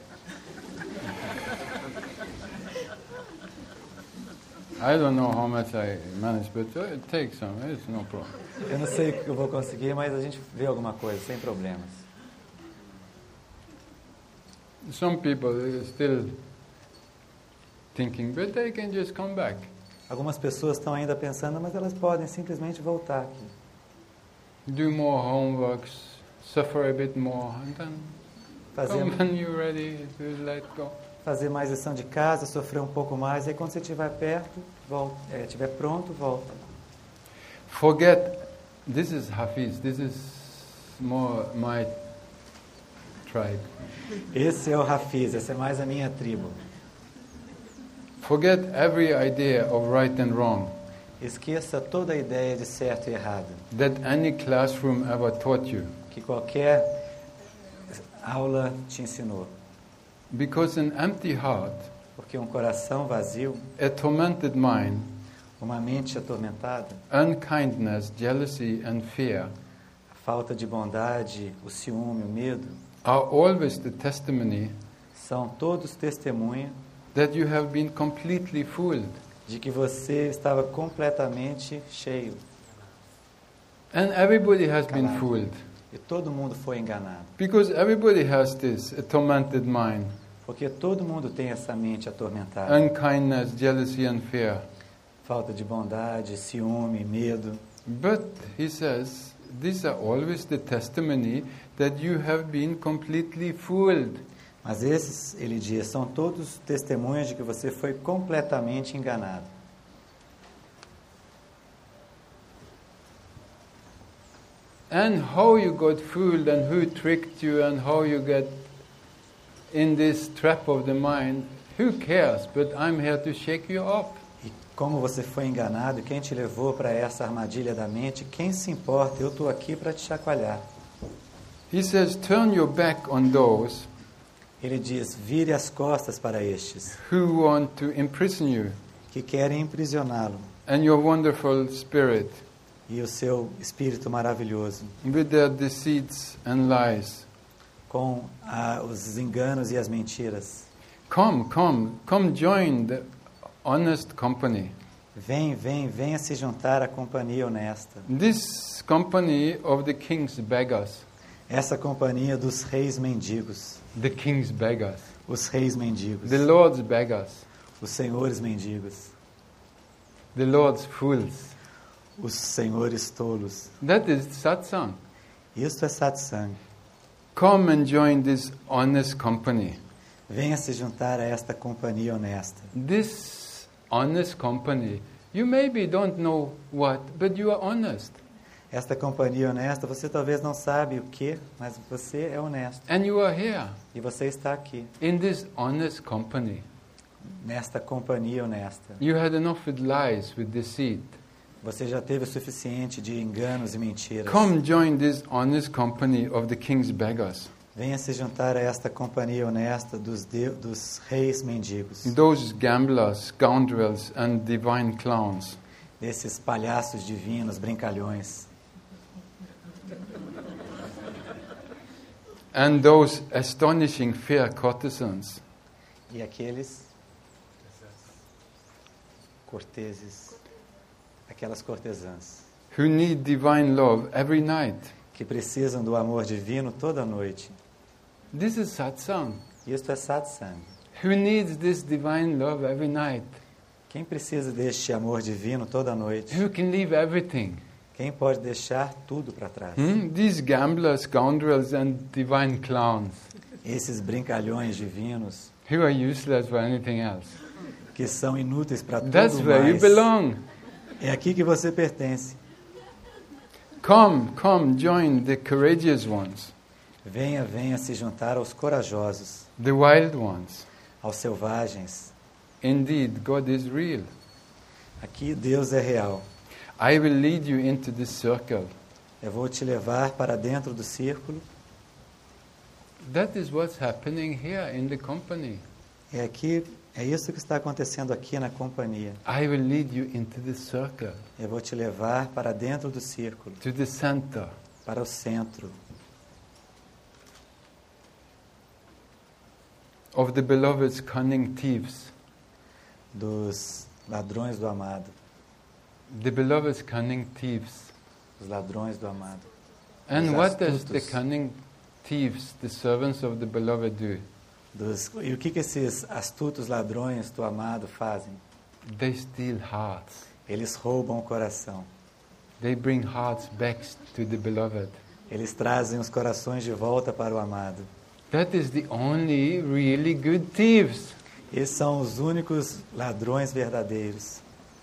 I don't know how much I manage, but uh, it takes some. It's no problem. Eu não sei o que eu vou conseguir, mas a gente vê alguma coisa, sem problemas. Some people are still thinking, but they can just come back. Algumas pessoas estão ainda pensando, mas elas podem simplesmente voltar aqui. Do more homeworks, suffer a bit more, and then Fazer, come when you're ready to let go. fazer mais lição de casa, sofrer um pouco mais, e aí quando você estiver perto, volta. É, estiver pronto, volta. Forget, this is Hafiz, this is more my tribe. Esse é o Hafiz, essa é mais a minha tribo. Forget every idea of right and wrong Esqueça toda a ideia de certo e errado, that any classroom ever taught you. que qualquer aula te ensinou. Because an empty heart, Porque um coração vazio, a tormented mind, uma mente atormentada, unkindness, jealousy and fear a falta de bondade, o ciúme, o medo, are always the testimony são todos testemunha that you have been completely fooled. de que você estava completamente cheio. And everybody has been fooled. E todo mundo foi enganado. Because everybody has this, a tormented mind, Porque todo mundo tem essa mente atormentada. unkindness, jealousy and fear. Falta de bondade, ciúme, medo. But, he says, these are always the testimony that you have been completely fooled. Mas esses, ele diz, são todos testemunhas de que você foi completamente enganado. And how you got fooled and who tricked you and how you get in this trap of the mind, who cares? But I'm here to shake you up. E como você foi enganado, quem te levou para essa armadilha da mente, quem se importa? Eu estou aqui para te chacoalhar. He says, turn your back on those Ele diz, vire as costas para estes, who want to imprison you que querem imprisioná-lo, and your wonderful spirit e o seu espírito maravilhoso, with their deceits and lies. com ah, os enganos e as mentiras. Come, come, come join the honest company. Vem, vem, venha se juntar à companhia honesta. This company of the king's beggars. Essa companhia dos reis mendigos. The king's beggars. Os reis mendigos. The Lord's beggars. Os senhores mendigos. The Lord's fools. Os senhores tolos. That is satsang. Isto é satsang. Come and join this honest company. Venha se juntar a esta companhia honesta. This honest company, you maybe don't know what, but you are honest. Esta companhia honesta, você talvez não sabe o que, mas você é honesto. And you are here E você está aqui, in this honest company. nesta companhia honesta. You had enough with lies, with deceit. Você já teve o suficiente de enganos e mentiras. Come join this honest company of the king's beggars. Venha se juntar a esta companhia honesta dos, de, dos reis mendigos. Those gamblers, scoundrels and divine clowns. Desses palhaços divinos, brincalhões. And those astonishing fair courtesans. E aqueles corteses, aquelas cortesãs, Who need divine love every night. que precisam do amor divino toda noite. This is satsang. Isto é satsang. Who needs this divine love every night? Quem precisa deste amor divino toda noite? Who can leave everything? Quem pode deixar tudo para trás? Hmm? These gamblers, scoundrels and divine clowns. Esses brincalhões divinos Who are useless for anything else. que são inúteis para tudo That's where you mais. belong. É aqui que você pertence. Come, come, join the courageous ones, Venha, venha se juntar aos corajosos, the wild ones. aos selvagens. Indeed, God is real. Aqui Deus é real. I will lead you into this circle. Eu vou te levar para dentro do círculo. That is what's happening here in the company. É aqui É isso que está acontecendo aqui na companhia. I will lead you into the circle, Eu vou te levar para dentro do círculo, to the center. para o centro Of the beloved's cunning thieves. dos ladrões do amado. The beloved's cunning thieves. Os ladrões do amado. And Os what does the astutos. cunning thieves, the servants of the beloved, do? Dos, e o que, que esses astutos ladrões do amado fazem? They steal hearts. Eles roubam o coração. They bring hearts back to the beloved. Eles trazem os corações de volta para o amado. That is the only really good thieves. Esses são os únicos ladrões verdadeiros.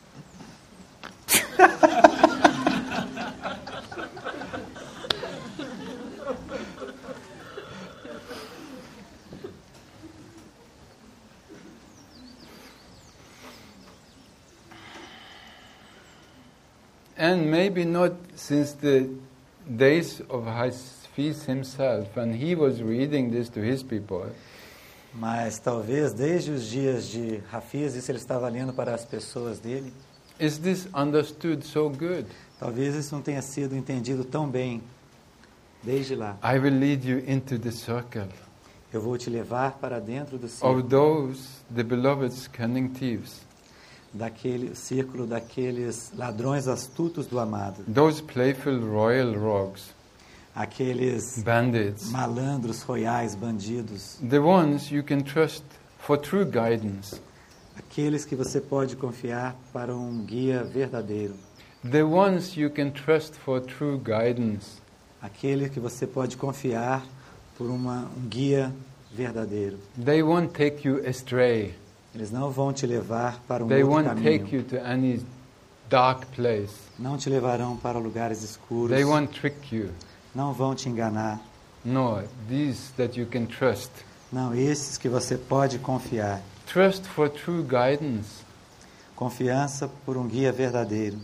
And maybe not since the days of Hafiz himself, when he was reading this to his people, Mas talvez desde os dias de Hafiz, isso ele estava lendo para as pessoas dele, is this understood so good? talvez isso não tenha sido entendido tão bem desde lá. I will lead you into the circle Eu vou te levar para dentro do of círculo, those, the beloved's cunning thieves, daquele círculo daqueles ladrões astutos do amado, those playful royal rogues, aqueles bandits, malandros royais, bandidos, the ones you can trust for true guidance, aqueles que você pode confiar para um guia verdadeiro, the ones you can trust for true guidance. aquele que você pode confiar por uma, um guia verdadeiro. They won't take you astray. Eles não vão te levar para um They outro won't take caminho. you to any dark place. Não te levarão para lugares escuros. They won't trick you. Não vão te enganar. No, these that you can trust. Não, esses que você pode confiar. Trust for true guidance. Confiança por um guia verdadeiro.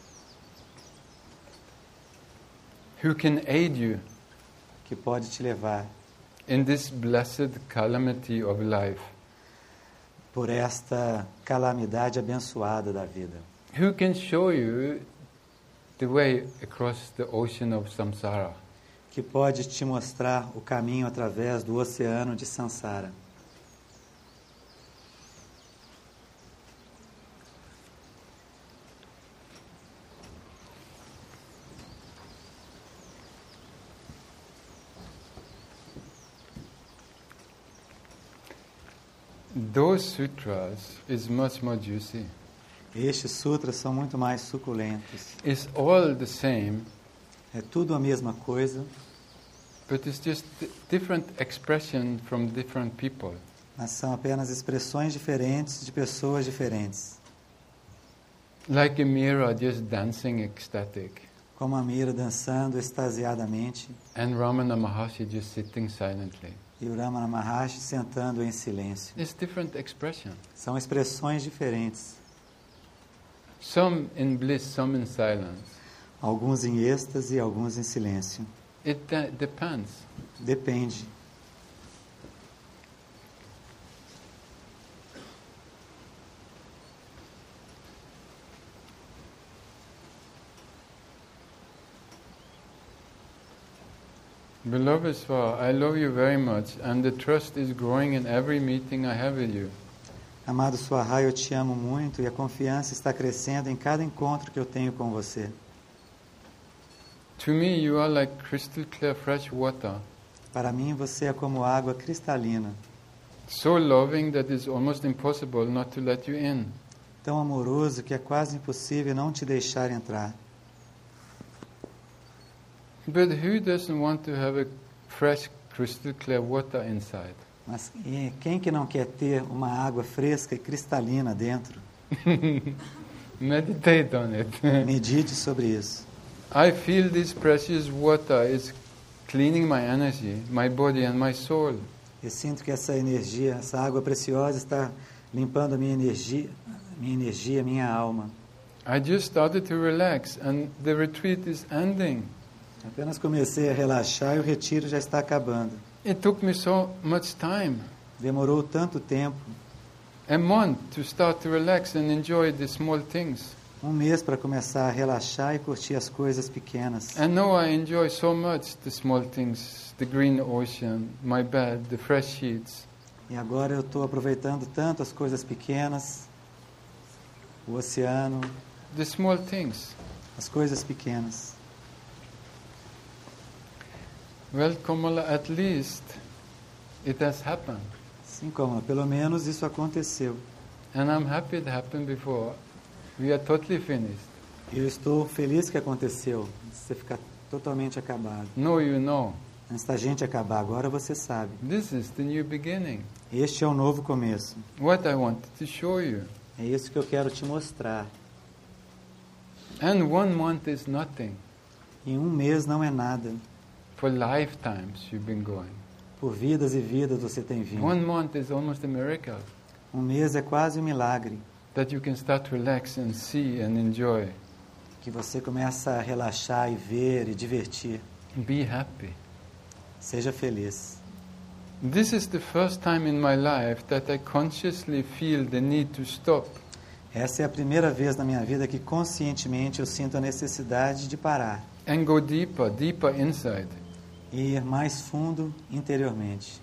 Who can aid you Que pode te levar in this blessed calamity of life. por esta calamidade abençoada da vida. Who can show you the way across the ocean of samsara. Que pode te mostrar o caminho através do oceano de Sansara. Those sutras is much more juicy. Estes sutras são muito mais suculentos. It's all the same, É tudo a mesma coisa, but it's just di- different expression from different people. mas são apenas expressões diferentes de pessoas diferentes. Like a Mira just dancing ecstatic, Como a Mira dançando extasiadamente and Ramana Maharshi just sitting silently. e o Ramana Maharshi sentando em silêncio. It's different expression. São expressões diferentes. Some in bliss, some in silence. Alguns em êxtase e alguns em silêncio. It de- depends. Depende. Beloved Swa, I love you very much, and the trust is growing in every meeting I have with you. Amado Swahai, eu te amo muito e a confiança está crescendo em cada encontro que eu tenho com você. To me, you are like crystal clear fresh water, Para mim, você é como água cristalina, so loving that it's almost impossible not to let you in. tão amoroso que é quase impossível não te deixar entrar. But who doesn't want to have a fresh crystal clear water inside? Mas e quem que não quer ter uma água fresca e cristalina dentro? Meditate on it. Medite sobre isso. I feel this precious water is cleaning my energy, my body and my soul. Eu sinto que essa energia, essa água preciosa está limpando a minha energia, minha energia, minha alma. I just started to relax and the retreat is ending. Apenas comecei a relaxar e o retiro já está acabando. It took me so much time. Demorou tanto tempo. A month to start to relax and enjoy the small things. Um mês para começar a relaxar e curtir as coisas pequenas. And now I enjoy so much the small things, the green ocean, my bed, the fresh sheets. E agora eu estou aproveitando tanto as coisas pequenas, o oceano, The small things. as coisas pequenas. Well, Kamala, at least it has happened. Sim, como pelo menos isso aconteceu. And I'm happy it happened before. We are totally finished. Eu estou feliz que aconteceu. Você ficar totalmente acabado. No, you know. Antes da gente acabar, agora você sabe. This is the new beginning. Este é o novo começo. What I wanted to show you. É isso que eu quero te mostrar. And one month is nothing. Em um mês não é nada. For lifetimes you've been going. Por vidas e vidas você tem vindo. One month is almost a miracle. Um mês é quase um milagre. That you can start to relax and see and enjoy. Que você começa a relaxar e ver e divertir. Be happy. Seja feliz. This is the first time in my life that I consciously feel the need to stop. Essa é a primeira vez na minha vida que conscientemente eu sinto a necessidade de parar. And go deeper, deeper inside. E ir mais fundo interiormente.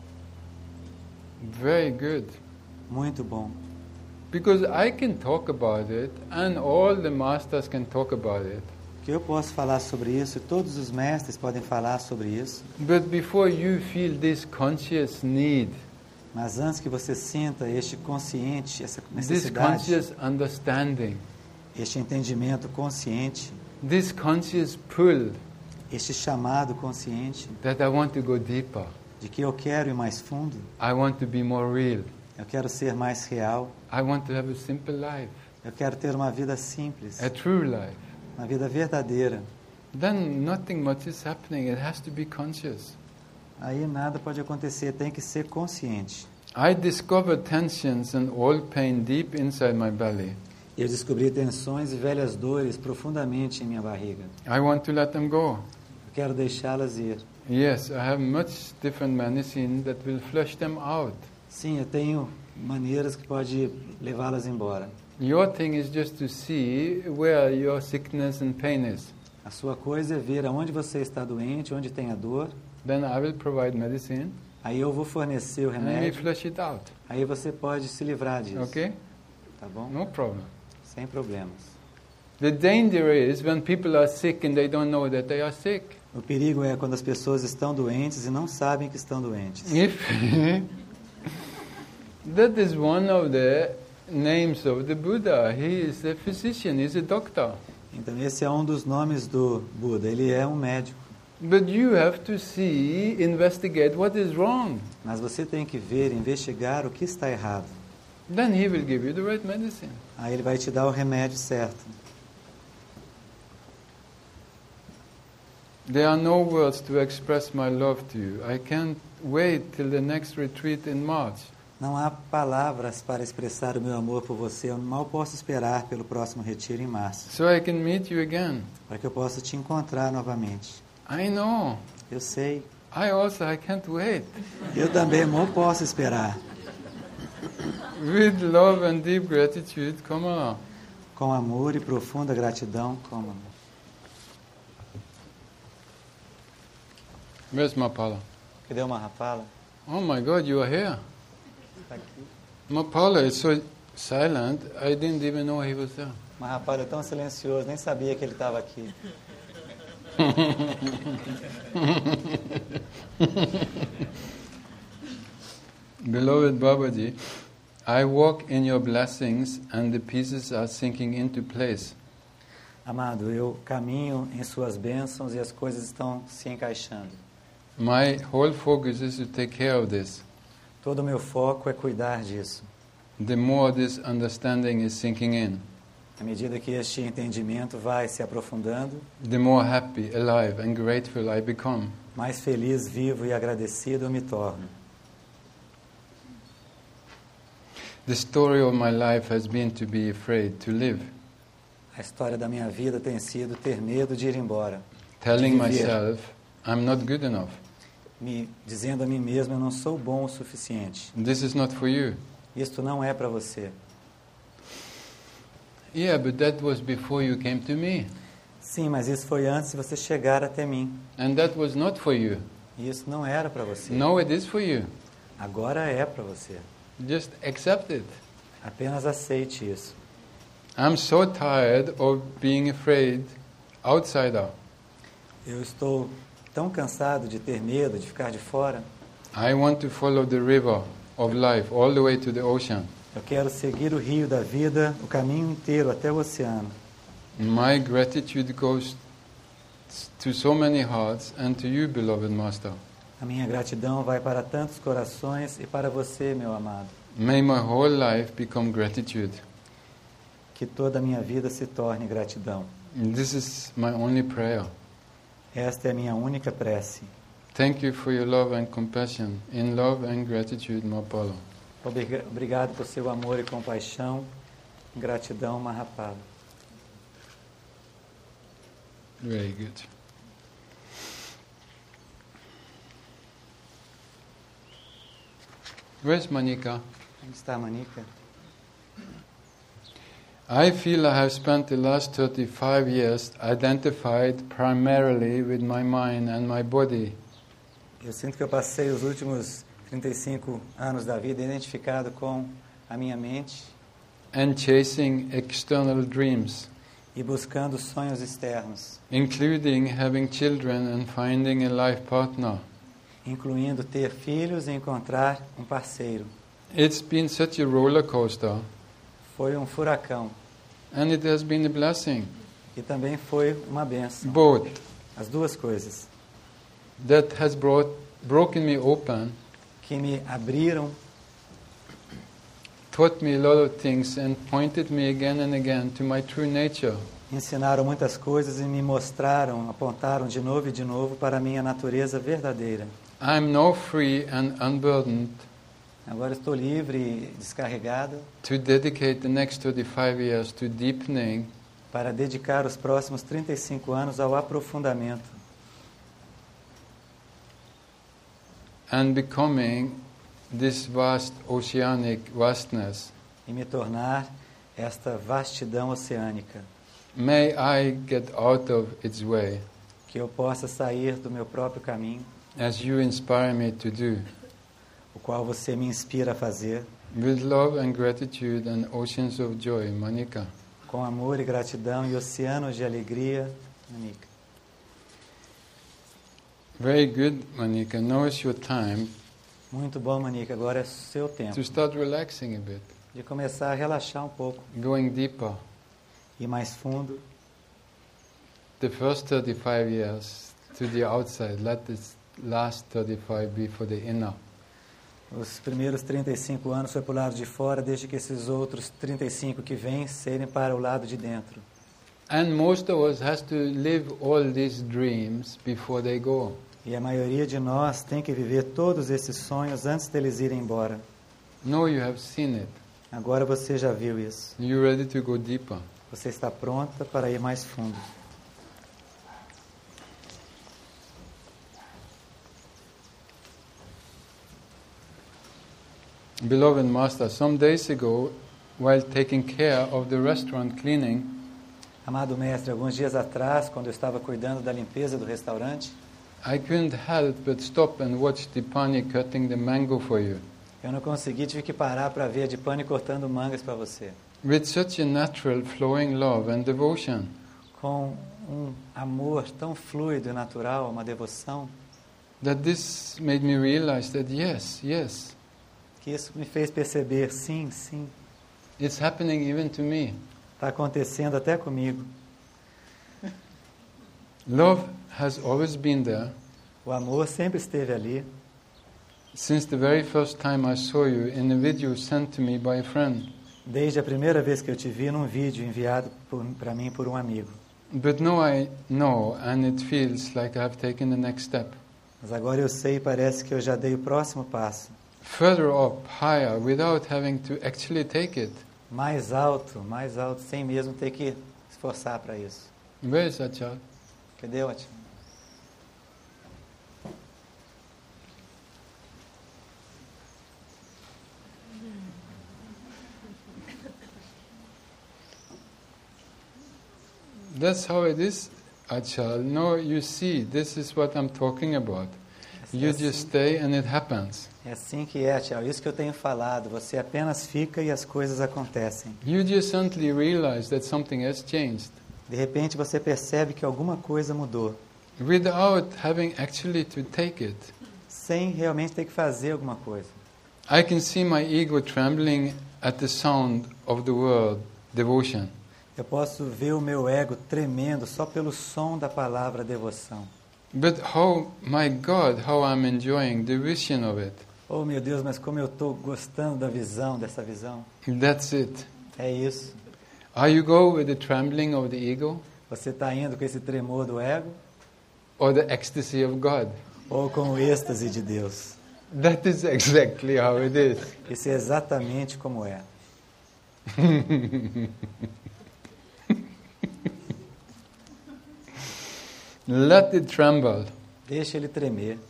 Very good. Muito bom. Because I can talk about it and all the masters can talk about it. Que eu posso falar sobre isso e todos os mestres podem falar sobre isso. But before you feel this conscious need, Mas antes que você sinta este consciente, essa this necessidade, conscious understanding, este entendimento consciente, this conscious pull este chamado consciente that I want to go deeper, de que eu quero ir mais fundo, I want to be more real, eu quero ser mais real, I want to have a simple life, eu quero ter uma vida simples, a true life, uma vida verdadeira. then nothing much is happening. It has to be conscious. Aí nada pode acontecer, tem que ser consciente. I discovered tensions and all pain deep inside my belly. Eu descobri tensões e velhas dores profundamente em minha barriga. I want to let them go. Eu quero deixá-las ir. Yes, I have much different medicine that will flush them out. Sim, eu tenho maneiras que pode levá-las embora. Your thing is just to see where your sickness and pain is. A sua coisa é ver aonde você está doente, onde tem a dor. Then I will provide medicine Aí eu vou fornecer o and we remédio. flush it out. Aí você pode se livrar disso. Okay? Tá bom? No problem. Sem problemas. The danger is when people are sick and they don't know that they are sick. O perigo é quando as pessoas estão doentes e não sabem que estão doentes. If that is one of the names of the Buddha. He is a physician, he is a doctor. Então esse é um dos nomes do Buda. Ele é um médico. But you have to see, investigate what is wrong. Mas você tem que ver, investigar o que está errado. Then he will give you the right medicine. Aí ele vai te dar o remédio certo. There are no words to express my love to you. I can't wait till the next retreat in March. Não há palavras para expressar o meu amor por você. Eu mal posso esperar pelo próximo retiro em março, So I can meet you again. para que eu possa te encontrar novamente. I know. Eu sei. I also, I can't wait. Eu também mal posso esperar. With love and deep gratitude, come on. Com amor e profunda gratidão, como Where's Mapala? que deu uma rapala. Oh my God, you are here. Tá aqui. Mapala is so silent, I didn't even know he was there. Uma rapala é tão silencioso, nem sabia que ele estava aqui. Beloved Babaji, I walk in your blessings and the pieces are sinking into place. Amado, eu caminho em suas bênçãos e as coisas estão se encaixando. My whole focus is to take care of this. Todo o meu foco é cuidar disso. The more this understanding is sinking in, À medida que este entendimento vai se aprofundando, the more happy, alive and grateful I become. mais feliz, vivo e agradecido eu me torno. The story of my life has been to be afraid to live, A história da minha vida tem sido ter medo de ir embora, telling de viver, myself I'm not good enough. me dizendo a mim mesmo eu não sou bom o suficiente. This is not for you. Isto não é para você. Yeah, but that was before you came to me. Sim, mas isso foi antes de você chegar até mim. And that was not for you. E isso não era para você. Now it is for you. Agora é para você. Just accept it. Apenas aceite isso. I'm so tired of being afraid outsider. Eu estou tão cansado de ter medo, de ficar de fora. I want to follow the river of life all the way to the ocean. Eu quero seguir o rio da vida, o caminho inteiro até o oceano. My gratitude goes to so many hearts and to you, beloved Master. A minha gratidão vai para tantos corações e para você, meu amado. May my whole life become gratitude. Que toda a minha vida se torne gratidão. And this is my only prayer. Esta é a minha única prece. Thank you for your love and compassion. In love and gratitude, Mapalo. Obriga- Obrigado por seu amor e compaixão. Gratidão, Mahaprabhu. Very good. Where's Manika? Onde está a Manika? I feel I have spent the last thirty-five years identified primarily with my mind and my body. Eu sinto que eu passei os últimos trinta e cinco anos da vida identificado com a minha mente And chasing external dreams, e buscando sonhos externos, including having children and finding a life partner. incluindo ter filhos e encontrar um parceiro. It's been such a roller coaster, Foi um furacão and it has been a blessing. e também foi uma bênção. Both. As duas coisas That has brought, broken me open, que me abriram, taught me a lot of things, and pointed me again and again to my true nature. ensinaram muitas coisas e me mostraram, apontaram de novo e de novo para a minha natureza verdadeira. I'm now free and unburdened Agora estou livre e descarregado to dedicate the next thirty-five years to deepening para dedicar os próximos trinta e cinco anos ao aprofundamento and becoming this vast oceanic vastness. e me tornar esta vastidão oceânica, May I get out of its way, que eu possa sair do meu próprio caminho, as you inspire me to do, o qual você me inspira a fazer, with love and gratitude and oceans of joy, Manika. com amor e gratidão e oceanos de alegria. Manika. Very good, Manika. Now is your time Muito bom, Manika. Agora é seu tempo to start relaxing a bit, de começar a relaxar um pouco, going deeper. ir mais fundo. The first thirty-five years to the outside, let this last thirty-five be for the inner. Os primeiros trinta e cinco anos foi para o lado de fora, desde que esses outros trinta e cinco que vêm serem para o lado de dentro. And most of us has to live all these dreams before they go. E a maioria de nós tem que viver todos esses sonhos antes deles irem embora. Now you have seen it. Agora você já viu isso. You're ready to go deeper. Você está pronta para ir mais fundo. Beloved Master, some days ago, while taking care of the restaurant cleaning, Amado Mestre, alguns dias atrás, quando eu estava cuidando da limpeza do restaurante, I couldn't help but stop and watch Dipani cutting the mango for you. eu não consegui, tive que parar para ver a Dipani cortando mangas para você. With such a natural flowing love and devotion. Com um amor tão fluido e natural, uma devoção, That this made me realize that yes, yes, que isso me fez perceber, sim, sim, it's happening even to me. está acontecendo até comigo. Love has always been there. O amor sempre esteve ali, Since the very first time I saw you in a video sent to me by a friend. desde a primeira vez que eu te vi num vídeo enviado para mim por um amigo. But now I know, and it feels like I have taken the next step. Mas agora eu sei e parece que eu já dei o próximo passo. Further up, higher, without having to actually take it. Mais alto, mais alto, sem mesmo ter que esforçar para isso. Where is that child? Cadê, Ótimo? That's how it is, Achal. No, you see, this is what I'm talking about. You just stay and it happens. É assim que é, Achal. Isso que eu tenho falado. Você apenas fica e as coisas acontecem. You just suddenly realize that something has changed. De repente você percebe que alguma coisa mudou. Without having actually to take it. Sem realmente ter que fazer alguma coisa. I can see my ego trembling at the sound of the word devotion. Eu posso ver o meu ego tremendo só pelo som da palavra devoção. But how, my God, how I'm enjoying the vision of it. Oh, meu Deus, mas como eu estou gostando da visão, dessa visão. That's it. É isso. Are you go with the trembling of the ego? Você está indo com esse tremor do ego? Or the ecstasy of God? Ou com o êxtase de Deus? That is exactly how it is. Isso é exatamente como é. Let it tremble. Deixa ele tremer.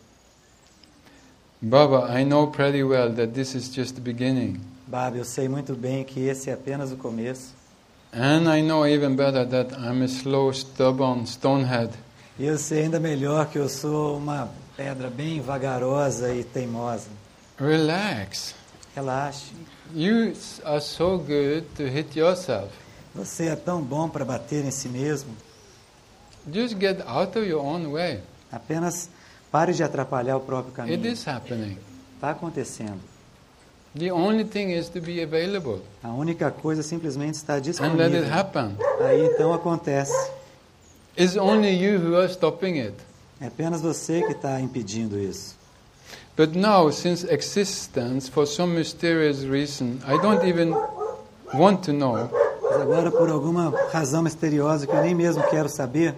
Baba, I know pretty well that this is just the beginning. Baba, eu sei muito bem que esse é apenas o começo. And I know even better that I'm a slow, stubborn stonehead. E eu sei ainda melhor que eu sou uma pedra bem vagarosa e teimosa. Relax. Relaxe. You are so good to hit yourself. Você é tão bom para bater em si mesmo. Just get out of your own way. Apenas pare de atrapalhar o próprio caminho. It is happening. Está acontecendo. The only thing is to be available. A única coisa simplesmente está And disponível. let it happen. Aí então acontece. It's only you who are stopping it. É apenas você que está impedindo isso. But now, since existence, for some mysterious reason, I don't even want to know, Mas agora, por alguma razão misteriosa que eu nem mesmo quero saber,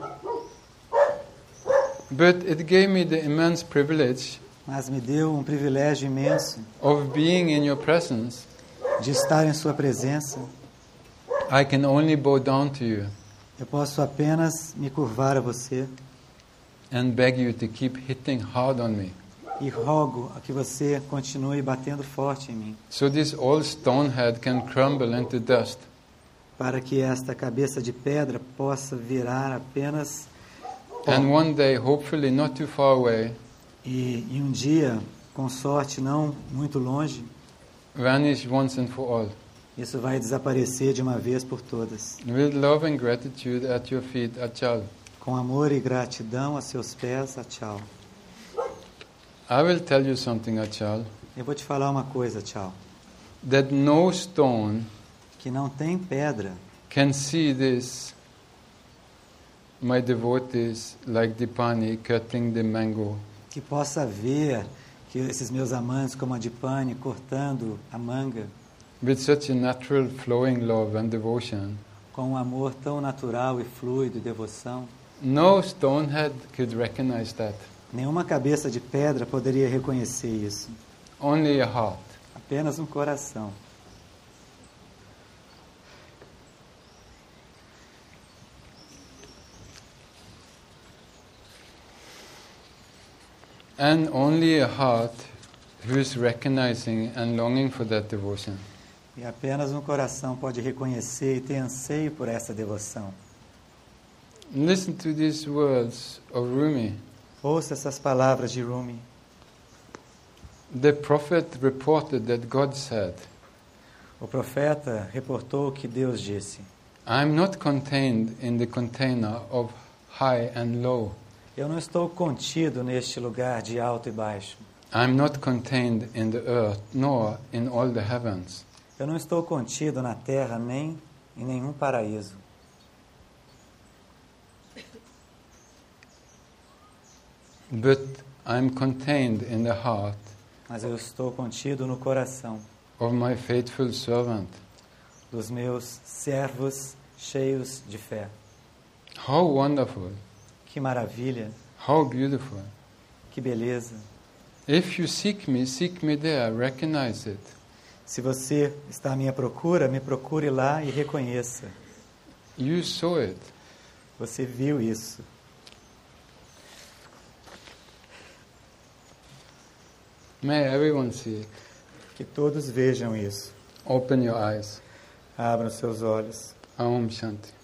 but it gave me the immense privilege mas me deu um privilégio imenso of being in your presence. de estar em sua presença. I can only bow down to you Eu posso apenas me curvar a você and beg you to keep hitting hard on me. e rogo a que você continue batendo forte em mim, So this old stonehead can crumble into dust. para que esta cabeça de pedra possa virar apenas pó. And one day, hopefully not too far away, E, e um dia, com sorte não muito longe, vanish once and for all. isso vai desaparecer de uma vez por todas. With love and gratitude at your feet, Achal. Com amor e gratidão a seus pés, Achal. I will tell you something, Achal, Eu vou te falar uma coisa, Achal. that no stone Que não tem pedra can see this, my devotees like Dipani cutting the mango. que possa ver que esses meus amantes, como a Dipani, cortando a manga With such a natural flowing love and devotion, com um amor tão natural e fluido e devoção. no stonehead could recognize that. Nenhuma cabeça de pedra poderia reconhecer isso. Only a heart. Apenas um coração. And only a heart who is recognizing and longing for that devotion. E apenas um coração pode reconhecer e ter anseio por essa devoção. Listen to these words of Rumi. Ouça essas palavras de Rumi. The prophet reported that God said, O profeta reportou que Deus disse: I am not contained in the container of high and low. Eu não estou contido neste lugar de alto e baixo. I am not contained in the earth, nor in all the heavens. Eu não estou contido na terra nem em nenhum paraíso. But I am contained in the heart Mas eu estou contido no coração of my faithful servant. dos meus servos cheios de fé. How wonderful, Que maravilha, how beautiful. que beleza. If you seek me, seek me there, recognize it. Se você está à minha procura, me procure lá e reconheça. You saw it. Você viu isso. May everyone see it. Que todos vejam isso. Open your eyes. Abram seus olhos. Aum Shanti.